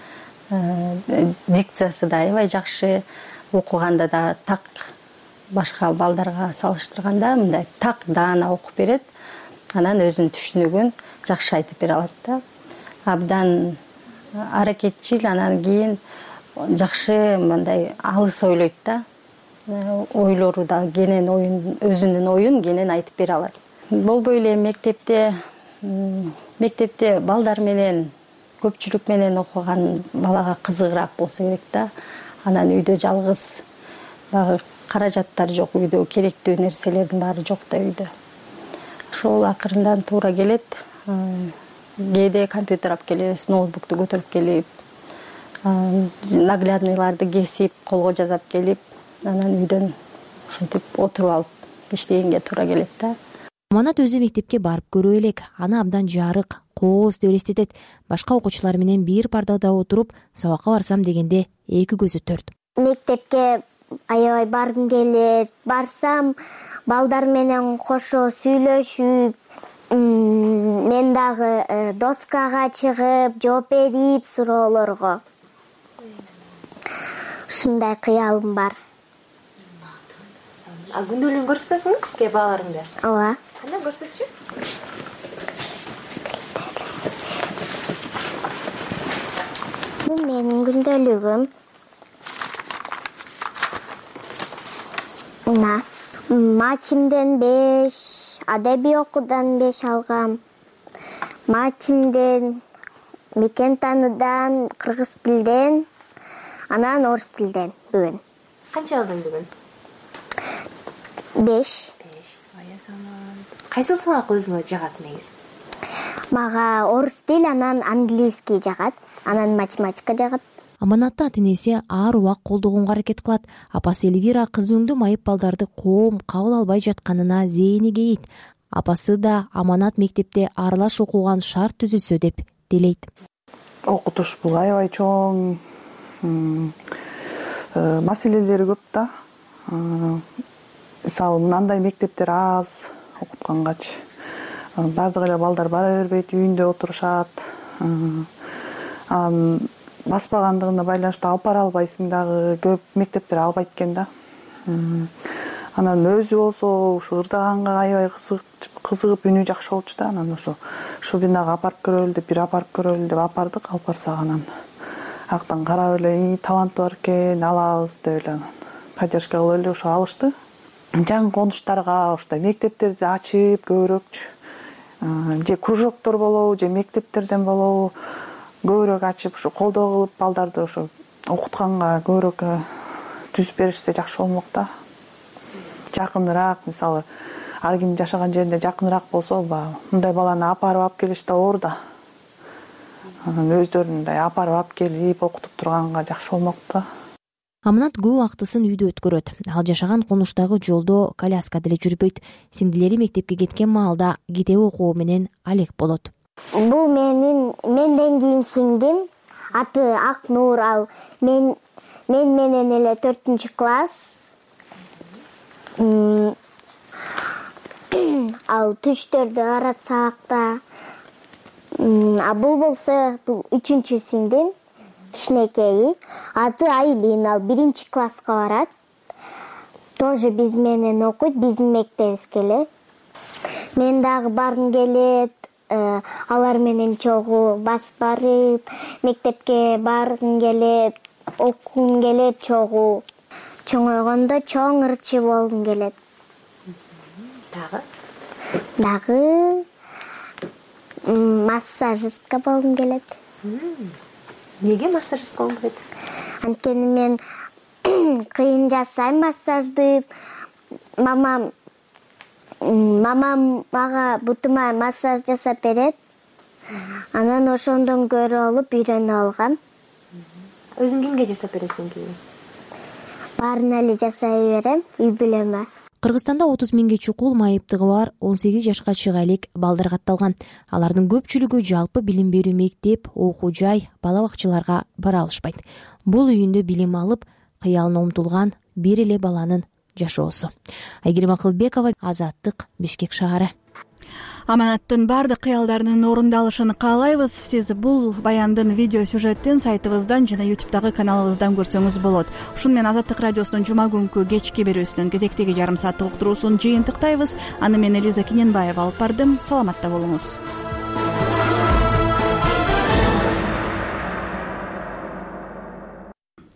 дикциясы да аябай жакшы. Окуганда да так башка балдарга салыштырганда мындай так даана окуп берет. Анан өзүнүн түшүнүгүн жакшы айтып бере алат да. Абдан аракетчил, анан кийин жакшы мындай алыс ойлойт да. Ойлору да кенен оюн, өзүнүн оюн кенен айтып бере алат. Болбой эле мектепте мектепте балдар менен көпчүлүк менен окуган балага кызыгыраак болсо керек да. Анан үйдө жалгыз, багы каражаттар жок, үйдө керектүү нерселердин баары жок да үйдө. Ошол акырындан туура келет. Кээде компьютер алып келебиз, ноутбукту көтөрүп келип, наглядныйларды кесип, колго жазап келип, анан үйдөн ушинтип отуруп алып иштегенге туура келет да. Аманат өзү мектепке барып көрө элек, аны абдан жарык, кооз деп элестетет. Башка окуучулар менен бир бардада отуруп, сабакка барсам дегенде эки көзү төрт. Мектепке аябай баргым келет. Барсам, балдар менен кошо сүйлөшүп, мен дагы доскага чыгып, жооп берип суроолорго. Ушундай кыялым бар. А күндөлүгүн көрсөтөсүңбү бизге балдарыңды? Ооба. Кандай көрсөтчү? Бул менин күндөлүгүм. Мына матемден беш, адеби окуудан беш алгам. Матемден, мекен таануудан, кыргыз тилден, анан орус тилден бүгүн. Канча алдың бүгүн? Беш. Кайсы сабак өзүңө жагат негизи? Мага орус тил, анан английский жагат, анан математика жагат. Аманатты ата-энеси ар убак колдогонго аракет кылат. Апасы Элвира кызы өңдүү майып балдарды коом кабыл албай жатканына зээни кейит. Апасы да Аманат мектепте аралаш окуган шарт түзүлсө деп делейт. Окутуш бул аябай чоң маселелери көп да. Мисалы, мындай мектептер аз окуткангачы. Бардык эле балдар бара бербейт, үйүндө отурушат. Баспагандыгына байланыштуу алып бара албайсың дагы, көп мектептер албайт экен да. Анан өзү болсо ушу ырдаганга аябай кызыгып, үнү жакшы болчу да. Анан ошо ушу бинага апарып көрөлү деп, бир апарып көрөлү деп апардык, алып барсак анан актан карап эле, таланты бар экен, алабыз деп эле анан поддержка кылып эле ошо алышты. Жаңы конуштарга ушундай мектептерди ачып көбүрөөкчү, же кружоктор болобу, же мектептерден болобу көбүрөөк ачып, ушу колдоо кылып балдарды ошо окутканга көбүрөөк түзүп беришсе жакшы болмок да. Жакыныраак, мисалы, ар ким жашаган жерине жакыныраак болсо, мындай баланы апарып алып келиш да оор да. Анан өздөрүн мындай апарып алып келип окутуп турганга жакшы болмок да. Аманат көп убактысын үйдө өткөрөт. Ал жашаган конуштагы жолдо коляска деле жүрбөйт. Сиңдилери мектепке кеткен маалда китеп окуу менен алек болот. Бул менин менден кийин сиңдим. Аты Акнур, ал мен мен менен эле төртүнчү класс. Ал түштөрдө барат сабакта. А бул болсо бул үчүнчү сиңдим. Кичинекейи. Аты Айлин, ал биринчи класска барат. Тоже биз менен окуйт, биздин мектебибизге эле. мен дагы баргым келет, алар менен чогуу басып барып, мектепке баргым келет, окугум келет чогуу. Чоңойгондо чоң ырчы болгум келет. Дагы? Дагы массажистка болгум келет. Неге массажист болгум келет? Анткени мен кыйын жасайм массажды. Мамам мамам мага бутума массаж жасап берет. Анан ошондон көрүп алып үйрөнүп алгам. Өзүң кимге жасап бересиң ки? Баарын эле жасай берем, үй бүлөмө. Кыргызстанда отуз миңге чукул майыптыгы бар он сегиз жашка чыга элек балдар катталган. Алардын көпчүлүгү жалпы билим берүү мектеп, окуу жай, бала бакчаларга бара алышпайт. Бул үйүндө билим алып, кыялына умтулган бир эле баланын жашоосу. Айгерим Акылбекова, Азаттык, Бишкек шаары. Аманаттын баардык кыялдарынын орундалышын каалайбыз. Сиз бул баяндын видео сюжетин сайтыбыздан жана ютубтагы каналыбыздан көрсөңүз болот. Ушуну менен Азаттык радиосунун жума күнкү кечки берүүсүнүн кезектеги жарым сааттык уктуруусун жыйынтыктайбыз. Аны мен Элиза Киненбаева алып бардым. Саламатта болуңуз.